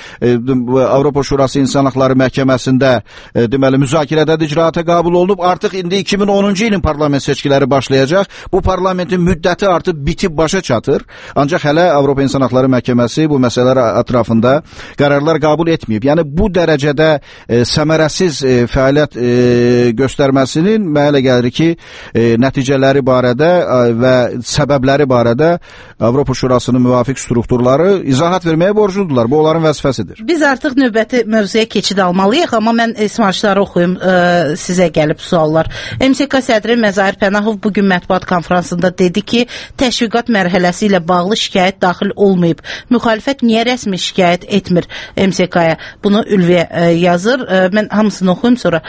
Avropa Şurası İnsan Haqları Məhkəməsində deməli müzakirədə icraata qəbul olunub. Artıq indi 2010-cu ilin parlament seçkiləri başlayacaq. Bu parlamentin müddəti artıq bitib başa çatır. Ancaq hələ Avropa İnsan Haqları Məhkəməsi bu məsələlər ətrafında qərarlar qəbul etməyib. Yəni bu dərəcədə səmərəsiz fəaliyyət göstərməsinin mənə elə gəlir ki, nəticələri barədə və səbəbləri barədə Avropa Şurasının müvafiq strukturları izahat verməyə borcludular. Bu onların vəzifəsidir. Biz artıq növbəti mövzuya keçid almalıyıq, amma mən ismarçları oxuyum, sizə gəlib suallar. MSK sədri Məzahir Pənahov bugün mətbuat konfransında dedi ki, təşviqat mərhələsi ilə bağlı şikayət daxil olmayıb. Müxalifət niyə rəsmi şikayət etmir MSK-ya? Bunu Ülviyə yazır. Mən hamısını oxuyum sonra.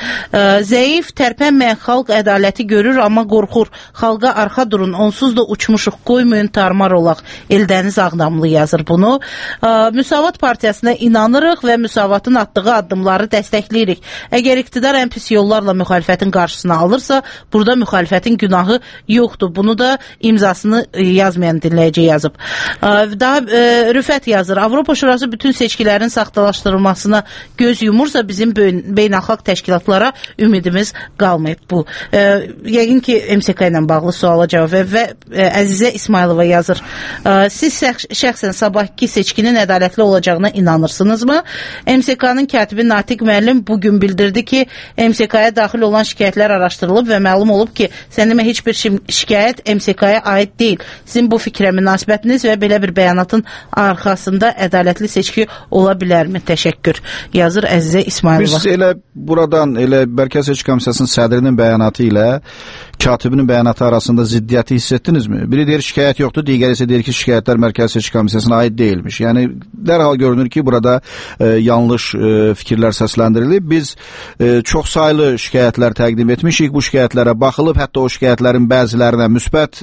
Zəif, tərpənməyən xalq ədaləti görür, amma qorxur. Xalqa arxa durun, onsuz da uçmuşuq, qoymayın tarmar olaq. Eldəniz Ağdamlı yazır bunu. Müsavat Partiyasına inanırıq və müsavatın atdığı addımları dəstəkləyirik. Əgər iqtidar ən pis yollarla müxalifətin qarşısına alırsa, burada müxalifətin günahı yoxdur. Bunu da imzasını yazmayan dinləyici yazıb. Daha Rüfət yazır. Avropa Şurası bütün seçkilərin saxtalaşdırılmasına göz yumursa bizim beynəlxalq təşkilatlara ümidimiz qalmayıb. Bu. Yəqin ki, MSK ilə bağlı suala cavab və Əzizə İsmailova yazır. Siz şəxsən sabahki seçkinin ədalətli olacağına inanırsınızmı? MSK-nın katibi Natiq müəllim bugün bildirdi ki, MSK-ya daxil olan şikayətlər araşdırılıb və məlum olub ki, sənimə heç bir şikayət MSK-ya aid deyil. Sizin bu fikrə münasibətiniz və belə bir bəyanatın arxasında ədalətli seçki ola bilərmi? Təşəkkür. Yazır Əzizə İsmailova. Biz elə buradan, elə Mərkəzi Seçki Komissiyasının sədrinin bəyanatı ilə katibinin bəyanatı arasında ziddiyyəti hiss etdinizmi? Biri deyir şikayət yoxdur, digəri isə deyir ki, şikayətlər Mərkəzi Seçki Komissiyasına aid deyilmiş. Yəni, dərhal görünür ki, burada yanlış fikirlər səsləndirilib. Biz çox saylı şikayətlər təqdim etmişik. Bu şikayətlərə baxılıb, hətta o şikayətlərin bəzilərinə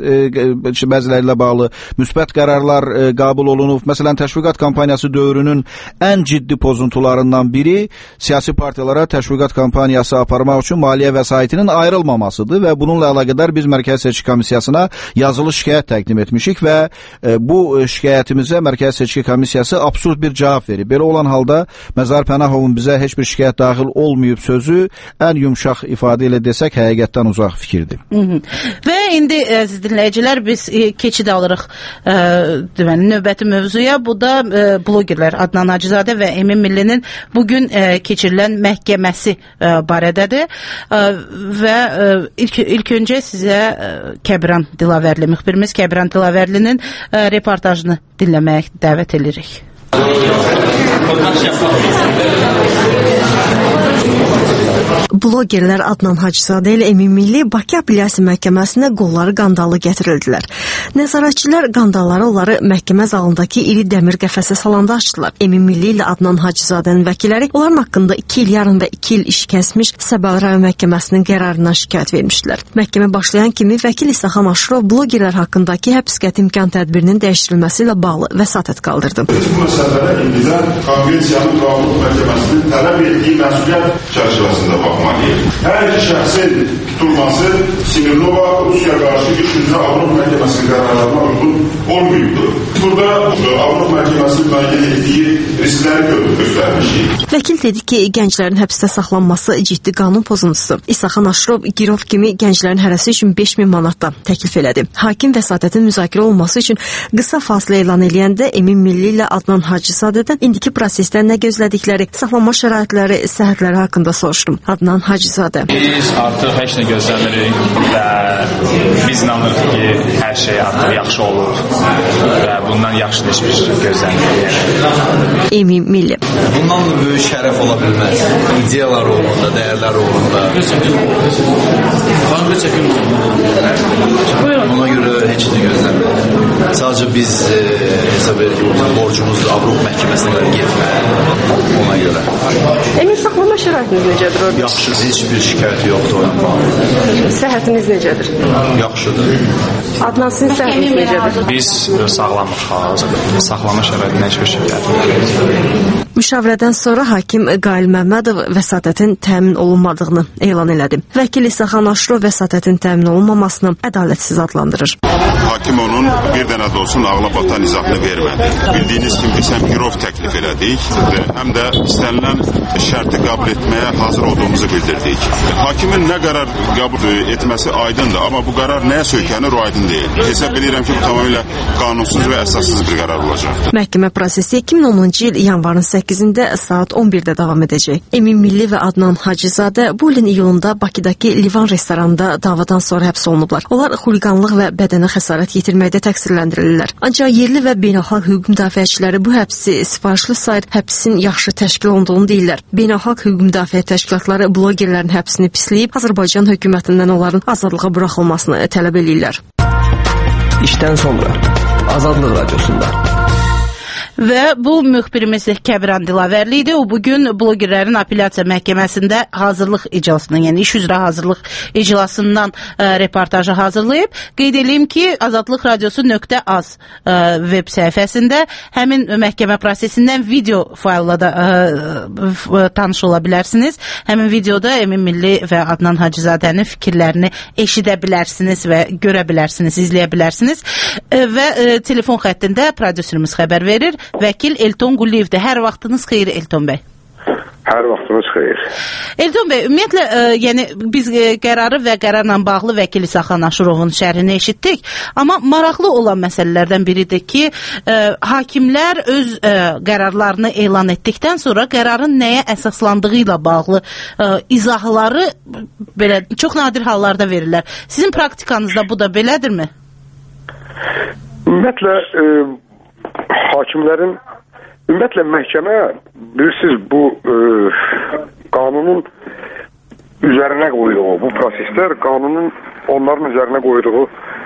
bəziləri ilə bağlı müsbət qərarlar qəbul olunub. Məsələn, təşviqat kampaniyası dövrünün ən ciddi pozuntularından biri siyasi partiyalara təşviqat kampaniyası aparmaq üçün maliyyə vəsaitinin ayrılmamasıdır və bununla əlaqədar biz Mərkəzi Seçki Komissiyasına yazılı şikayət təqdim etmişik və bu şikayətimizə Mərkəzi Seçki Komissiyası absurd bir cavab verib. Belə olan halda Məzahir Pənahovun bizə heç bir şikayət daxil olmayıb sözü ən yumşaq ifadə ilə desək həqiqətdən uzaq fikirdir. Və Və indi əziz dinləyicilər, biz keçid alırıq deməli növbəti mövzuya. Bu da blogerlər Adnan Hacızadə və Emin Millinin bugün keçirilən məhkəməsi barədədir. Və ilk öncə sizə Kəbran Dilavərli, müxbirimiz Kəbran Dilavərlinin reportajını dinləməyə dəvət edirik. Blogerlər Adnan Hacızadə ilə Emin Milli Bakı Apellyasiya Məhkəməsinə qolları qandalı gətirildilər. Nəzarətçilər qandalları onları məhkəmə zalındakı iri dəmir qəfəsə salanda açdılar. Emin Milli ilə Adnan Hacızadənin vəkilləri onların haqqında 2 il yarım və 2 il iş kəsmiş Səbail rayon məhkəməsinin qərarından şikayət vermişdilər. Məhkəmə başlayan kimi vəkil İsaxan Aşurov blogerlər haqqındakı həbs qəti imkan tədbirinin dəyişdirilməsi ilə bağlı vəsatət qaldırdı. Bu məsələlərə indilər Konvensiyanın Qanun Məhkəməsinin tələb etdiyi məsuliyyət çərçivəsində baxmalıyıq. Hər iki şəxsin tutulması Smirnova Rusiya qarşı 3-cü Avropa Məhkəməsinin qərarlarına uyğun olmayıbdır. Burada Avropa Məhkəməsinin müəyyən etdiyi riskləri göstərmişik. Vəkil dedi ki, gənclərin həbsdə saxlanması ciddi qanun pozuntusudur. İsaxan Aşurov girov kimi gənclərin hərəsi üçün 5000 manatdan təklif elədi. Hakim vəsatətin müzakirə olunması üçün qısa fasilə elan eləyəndə Emin Milli ilə Adnan Hacızadədən indiki prosesdə nə gözlədikləri, saxlanma şəraitləri, səhhətləri haqqında soruşdum. Adnan Hacızadə. Biz artıq heç nə gözləmirik və biz inanırıq ki, hər şey artıq yaxşı olur və bundan yaxşı heç bir şey gözləmirik. Emin Milli. Bundan da böyük şərəf ola bilməz. İdeyalar uğrunda, dəyərlər uğrunda. Ona görə heç nə gözləmirik. Sadəcə biz hesab edirik, borcumuzdur Avropa məhkəməsinə getmək ona görə. Emin, saxlama şəraitiniz necədir orada? Yaxşıdır, heç bir şikayət yoxdur oyun bağlı. Səhhətiniz necədir? Yaxşıdır. Adnan, sizin səhhətiniz necədir? Biz sağlamıq hazırdır. Saxlama şəraitində heç bir şikayət yoxdur. Müşavirədən sonra hakim Qail Məmmədov vəsatətin təmin olunmadığını elan elədi. Vəkil İsaxan Aşurov vəsatətin təmin olunmamasını ədalətsiz adlandırır. Hakim onun bir dənə də olsun ağla batan izahını vermədi. Bildiyiniz kimi biz həm girov təklif elədik, həm də istənilən şərti qəbul etməyə hazır olduğumuzu bildirdik. Hakimin nə qərar qəbul etməsi aydındır, amma bu qərar nəyə söykənir o aydın deyil. Hesab edirəm ki, bu tamamilə qanunsuz və əsassız bir qərar olacaq. Məhkəmə prosesi 2010-cu il yanvarın 8-də saat 11-də davam edəcək. Emin Milli və Adnan Hacızadə bu ilin iyulunda Bakıdakı Livan restoranında davadan sonra həbs olunublar. Onlar xuliqanlıq və bədənə xəsarət yetirməkdə təqsirləndirilirlər. Ancaq yerli və beynəlxalq hüquq müdafiəçiləri bu həbsi sifarişli sayır, həbsin yaxşı təşkil olunduğunu deyirlər. Beynəlxalq hüquq müdafiə təşkilatları blogerlərin həbsini pisləyib, Azərbaycan hökumətindən onların azadlığa buraxılmasını tələb edirlər. İşdən sonra Azadlıq Radiosunda. Və bu müxbirimiz Kəbran Dilavərli idi. O bugün blogerlərin apellyasiya məhkəməsində hazırlıq iclasından, yəni iş üzrə hazırlıq iclasından reportajı hazırlayıb. Qeyd edeyim ki, Azadlıq Radiosu.az web səhifəsində həmin məhkəmə prosesindən video faylla da tanış ola bilərsiniz. Həmin videoda Emin Milli və Adnan Hacızadənin fikirlərini eşidə bilərsiniz və görə bilərsiniz, izləyə bilərsiniz. Və telefon xəttində prodüserimiz xəbər verir. Vəkil Elton Quliyevdir. Hər vaxtınız xeyir Elton bəy. Hər vaxtınız xeyir. Elton bəy, ümumiyyətlə, yəni biz qərarı və qərarla bağlı vəkil İsaxan Aşurovun şərhini eşitdik. Amma maraqlı olan məsələlərdən biridir ki, hakimlər öz qərarlarını elan etdikdən sonra qərarın nəyə əsaslandığı ilə bağlı izahları belə çox nadir hallarda verirlər. Sizin praktikanızda bu da belədirmi? Ümumiyyətlə, hakimlərin, ümumiyyətlə məhkəmə, bilirsiniz, bu qanunun üzərinə qoyduğu, bu proseslər qanunun onların üzərinə qoyduğu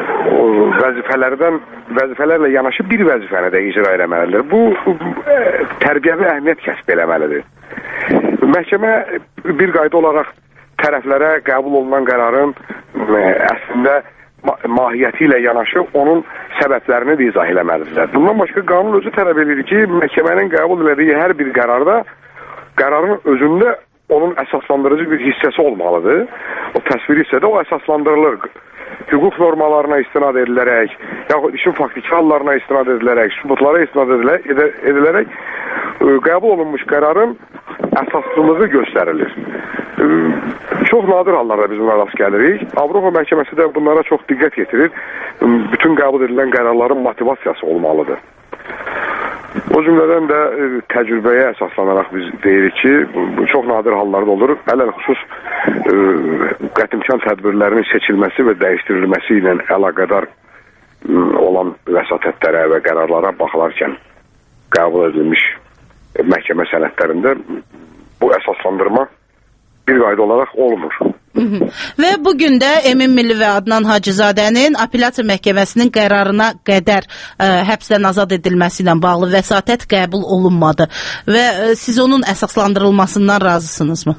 vəzifələrlə yanaşı bir vəzifəni də icra eləməlidir. Bu tərbiyəvi əhəmiyyət kəsb eləməlidir. Məhkəmə bir qayda olaraq tərəflərə qəbul olunan qərarın əslində mahiyyəti ilə yanaşı onun səbəblərini də izah eləməlidirlər. Bundan başqa qanun özü tələb edir ki, məhkəmənin qəbul elədiyi hər bir qərarda qərarın özündə onun əsaslandırıcı bir hissəsi olmalıdır. O təsviri hissədə o əsaslandırılır. Hüquq normalarına istinad edilərək, yaxud işin faktiki hallarına istinad edilərək, sübutlara istinad edilərək qəbul olunmuş qərarın əsaslılığı göstərilir. Çox nadir hallarda biz buna rast gəlirik. Avropa məhkəməsi də bunlara çox diqqət yetirir. Bütün qəbul edilən qərarların motivasiyası olmalıdır. O cümlədən də təcrübəyə əsaslanaraq biz deyirik ki, bu çox nadir hallarda olur. Ələlxüsus qətimkan tədbirlərinin seçilməsi və dəyişdirilməsi ilə əlaqədar olan vəsatətlərə və qərarlara baxılarkən qəbul edilmiş məhkəmə sənədlərində bu əsaslandırma bir qayda olaraq olmur. Və bugün də Emin Milli və Adnan Hacızadənin apellyasiya məhkəməsinin qərarına qədər həbsdən azad edilməsi ilə bağlı vəsatət qəbul olunmadı və siz onun əsaslandırılmasından razısınızmı?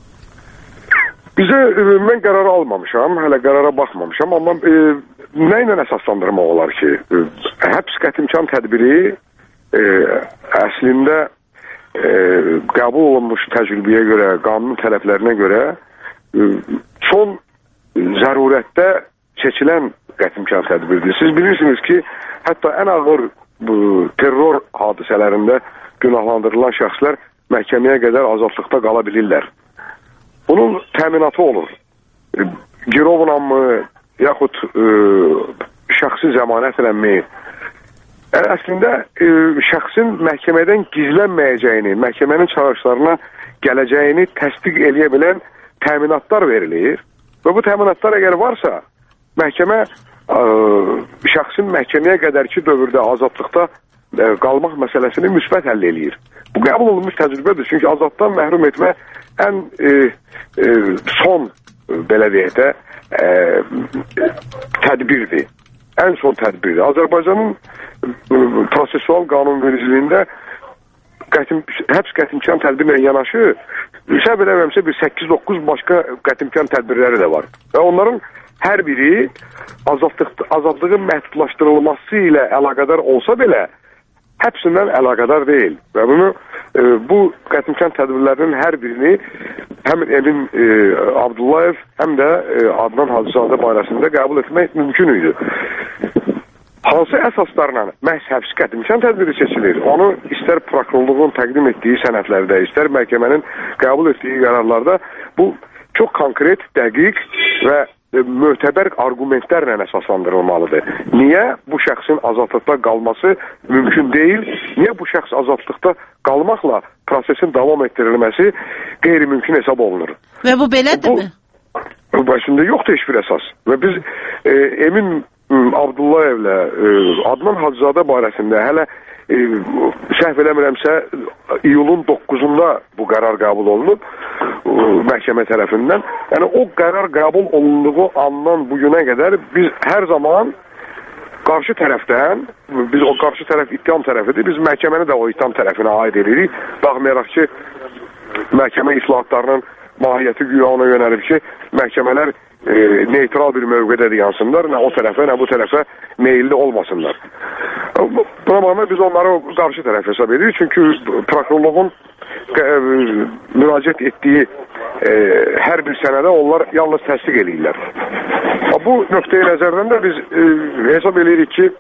Mən qərarı almamışam, hələ qərara baxmamışam, amma nə ilə əsaslandırmaq olar ki? Həbs qətimkan tədbiri əslində qəbul olunmuş təcrübəyə görə, qanun tələblərinə görə son zərurətdə seçilən qətimkan tədbirdir. Siz bilirsiniz ki, hətta ən ağır terror hadisələrində günahlandırılan şəxslər məhkəməyə qədər azadlıqda qala bilirlər. Bunun təminatı olur. Girovla mı, yaxud şəxsi zəmanətlə mi? Əslində, şəxsin məhkəmədən gizlənməyəcəyini, məhkəmənin çağırışlarına gələcəyini təsdiq eləyə bilən təminatlar verilir. Və bu təminatlar əgər varsa, məhkəmə şəxsin məhkəməyə qədərki dövrdə azadlıqda qalmaq məsələsini müsbət həll eləyir. Bu qəbul olunmuş təcrübədir. Çünki azadlıqdan məhrum etmə ən son, belə deyək də, tədbirdir. Ən son tədbirdir. Azərbaycanın prosesual qanunvericiliyində həbs qətimkan tədbirlə yanaşı, səhv eləmirəmsə bir 8-9 başqa qətimkan tədbirləri də var. Və onların hər biri azadlığın məhdudlaşdırılması ilə əlaqədar olsa belə, həbsindən əlaqədar deyil. Və bunu bu qətimkan tədbirlərinin hər birini həm Emin Abdullayev, həm də Adnan Hacızadə barəsində qəbul etmək mümkün idi. Hansı əsaslarla məhz həbs qətimkan tədbiri seçilir? Onu istər prokurorluğun təqdim etdiyi sənədlərdə, istər məhkəmənin qəbul etdiyi qərarlarda bu çox konkret, dəqiq və mötəbər argumentlərlə əsaslandırılmalıdır. Niyə bu şəxsin azadlıqda qalması mümkün deyil? Niyə bu şəxs azadlıqda qalmaqla prosesin davam etdirilməsi qeyri-mümkün hesab olunur? Və bu belədirmi? Bu başında yoxdur heç bir əsas. Və biz Emin Abdullayevlə Adnan Hacızadə barəsində hələ səhv eləmirəmsə iyulun 9-unda bu qərar qəbul olunub məhkəmə tərəfindən. Yəni o qərar qəbul olunduğu andan bugünə qədər biz hər zaman qarşı tərəfdən, biz o qarşı tərəf ittiham tərəfidir, biz məhkəməni də o ittiham tərəfinə aid edirik. Baxmayaraq ki, məhkəmə islahatlarının mahiyyəti güya ona yönəlib ki, məhkəmələr neytral bir mövqedə yansınlar, nə o tərəfə, nə bu tərəfə meyilli olmasınlar. Buna baxma biz onları qarşı tərəf hesab edirik, çünki prokurorluğun müraciət etdiyi hər bir sənədə onlar yalnız təsdiq edirlər. Bu nöqteyi nəzərdən də biz hesab edirik ki,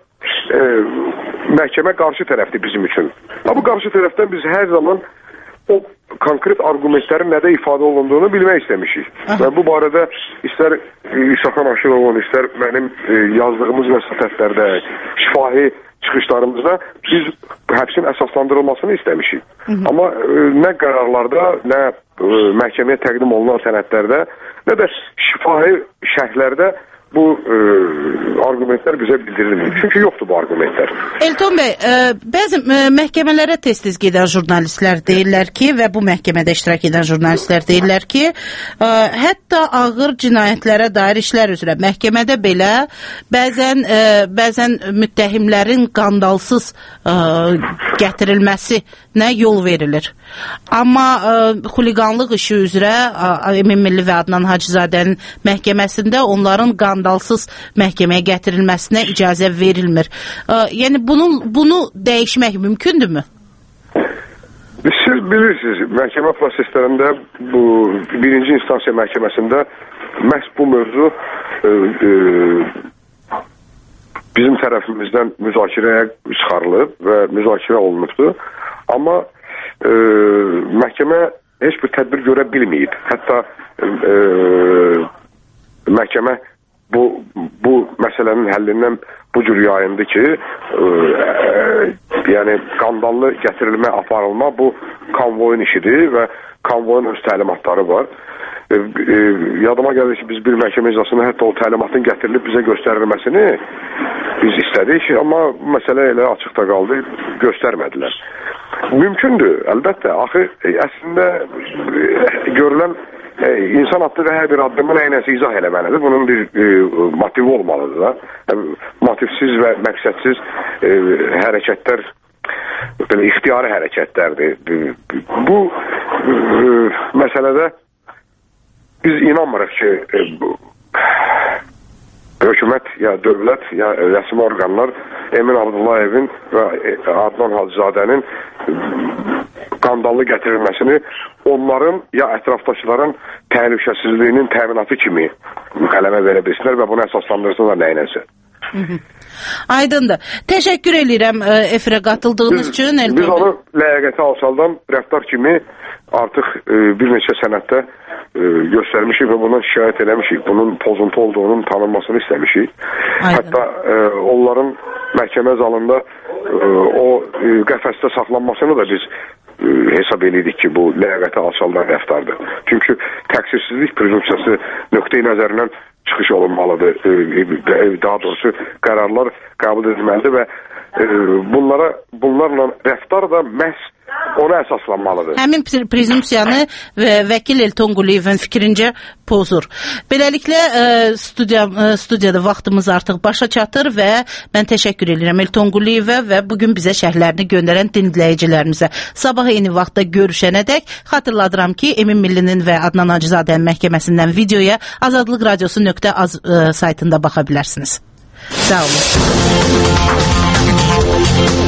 məhkəmə qarşı tərəfdir bizim üçün. Bu qarşı tərəfdən biz hər zaman o konkret argumentlərin nədə ifadə olunduğunu bilmək istəmişik. Və bu barədə istər İsaxan Aşırovun, istər mənim yazdığımız vəsatətlərdə, şifahi çıxışlarımızda biz həbsin əsaslandırılmasını istəmişik. Amma nə qərarlarda, nə məhkəməyə təqdim olunan sənədlərdə, nə də şifahi şərhlərdə bu argumentlər bizə bildirilmir. Çünki yoxdur bu argumentlər. Elton bəy, bəzi məhkəmələrə tez-tez gedən jurnalistlər deyirlər ki, və bu məhkəmədə iştirak edən jurnalistlər deyirlər ki, hətta ağır cinayətlərə dair işlər üzrə məhkəmədə belə bəzən müttəhimlərin qandalsız gətirilməsinə yol verilir. Amma xuliqanlıq işi üzrə Emin Milli və Adnan Hacızadənin məhkəməsində onların qandalsız məhkəməyə gətirilməsinə icazə verilmir. Yəni bunu dəyişmək mümkündürmü? Siz bilirsiniz, məhkəmə proseslərində bu birinci instansiya məhkəməsində məhz bu mövzu bizim tərəfimizdən müzakirəyə çıxarılıb və müzakirə olunubdur. Amma məhkəmə heç bir tədbir görə bilməyib. Hətta məhkəmə bu məsələnin həllindən bu cür yayındı ki, yəni qandallı gətirilmə, aparılma bu konvoyun işidir və konvoyun öz təlimatları var. Yadıma gəlir ki, biz bir məhkəmə iclasında hətta o təlimatın gətirilib bizə göstərilməsini biz istədik, amma məsələ elə açıqda qaldı, göstərmədilər. Mümkündür, əlbəttə. Axı, əslində görülən insan atdığı hər bir addımı nəyinəsə izah eləməlidir. Bunun bir motivi olmalıdır da. Motivsiz və məqsədsiz hərəkətlər belə ixtiyari hərəkətlərdir. Bu məsələdə biz inanmırıq ki, hökumət ya dövlət ya rəsmi orqanlar Emin Abdullayevin və Adnan Hacızadənin qandallı gətirilməsini onların ya ətrafdaşların təhlükəsizliyinin təminatı kimi qələmə verə bilsinlər və bunu əsaslandırsınlar nəyinəsə. Aydındır. Təşəkkür edirəm efirə qatıldığınız üçün. Biz onu ləyaqətə alçaldan rəftar kimi artıq bir neçə sənəddə göstərmişik və bundan şikayət eləmişik. Bunun pozuntu olduğunun tanınmasını istəmişik. Hətta onların məhkəmə zalında o qəfəsdə saxlanmasını da biz hesab edirik ki, bu ləyaqətə alçaldan rəftardır. Çünki təqsirsizlik prezumpsiyası nöqteyi nəzərindən çıxış olunmalıdır. Daha doğrusu qərarlar qəbul edilməlidir və bunlarla rəftar da məhz ona əsaslanmalıdır. Həmin prezumpsiyanı vəkil Elton Quliyevin fikrincə pozur. Beləliklə studiyada vaxtımız artıq başa çatır və mən təşəkkür edirəm Elton Quliyevə və bugün bizə şərhlərini göndərən dinləyicilərimizə. Sabah eyni vaxtda görüşənədək xatırladıram ki, Emin Millinin və Adnan Hacızadənin məhkəməsindən videoya Azadlıq Radiosu.az saytında baxa bilərsiniz. Sağ olun.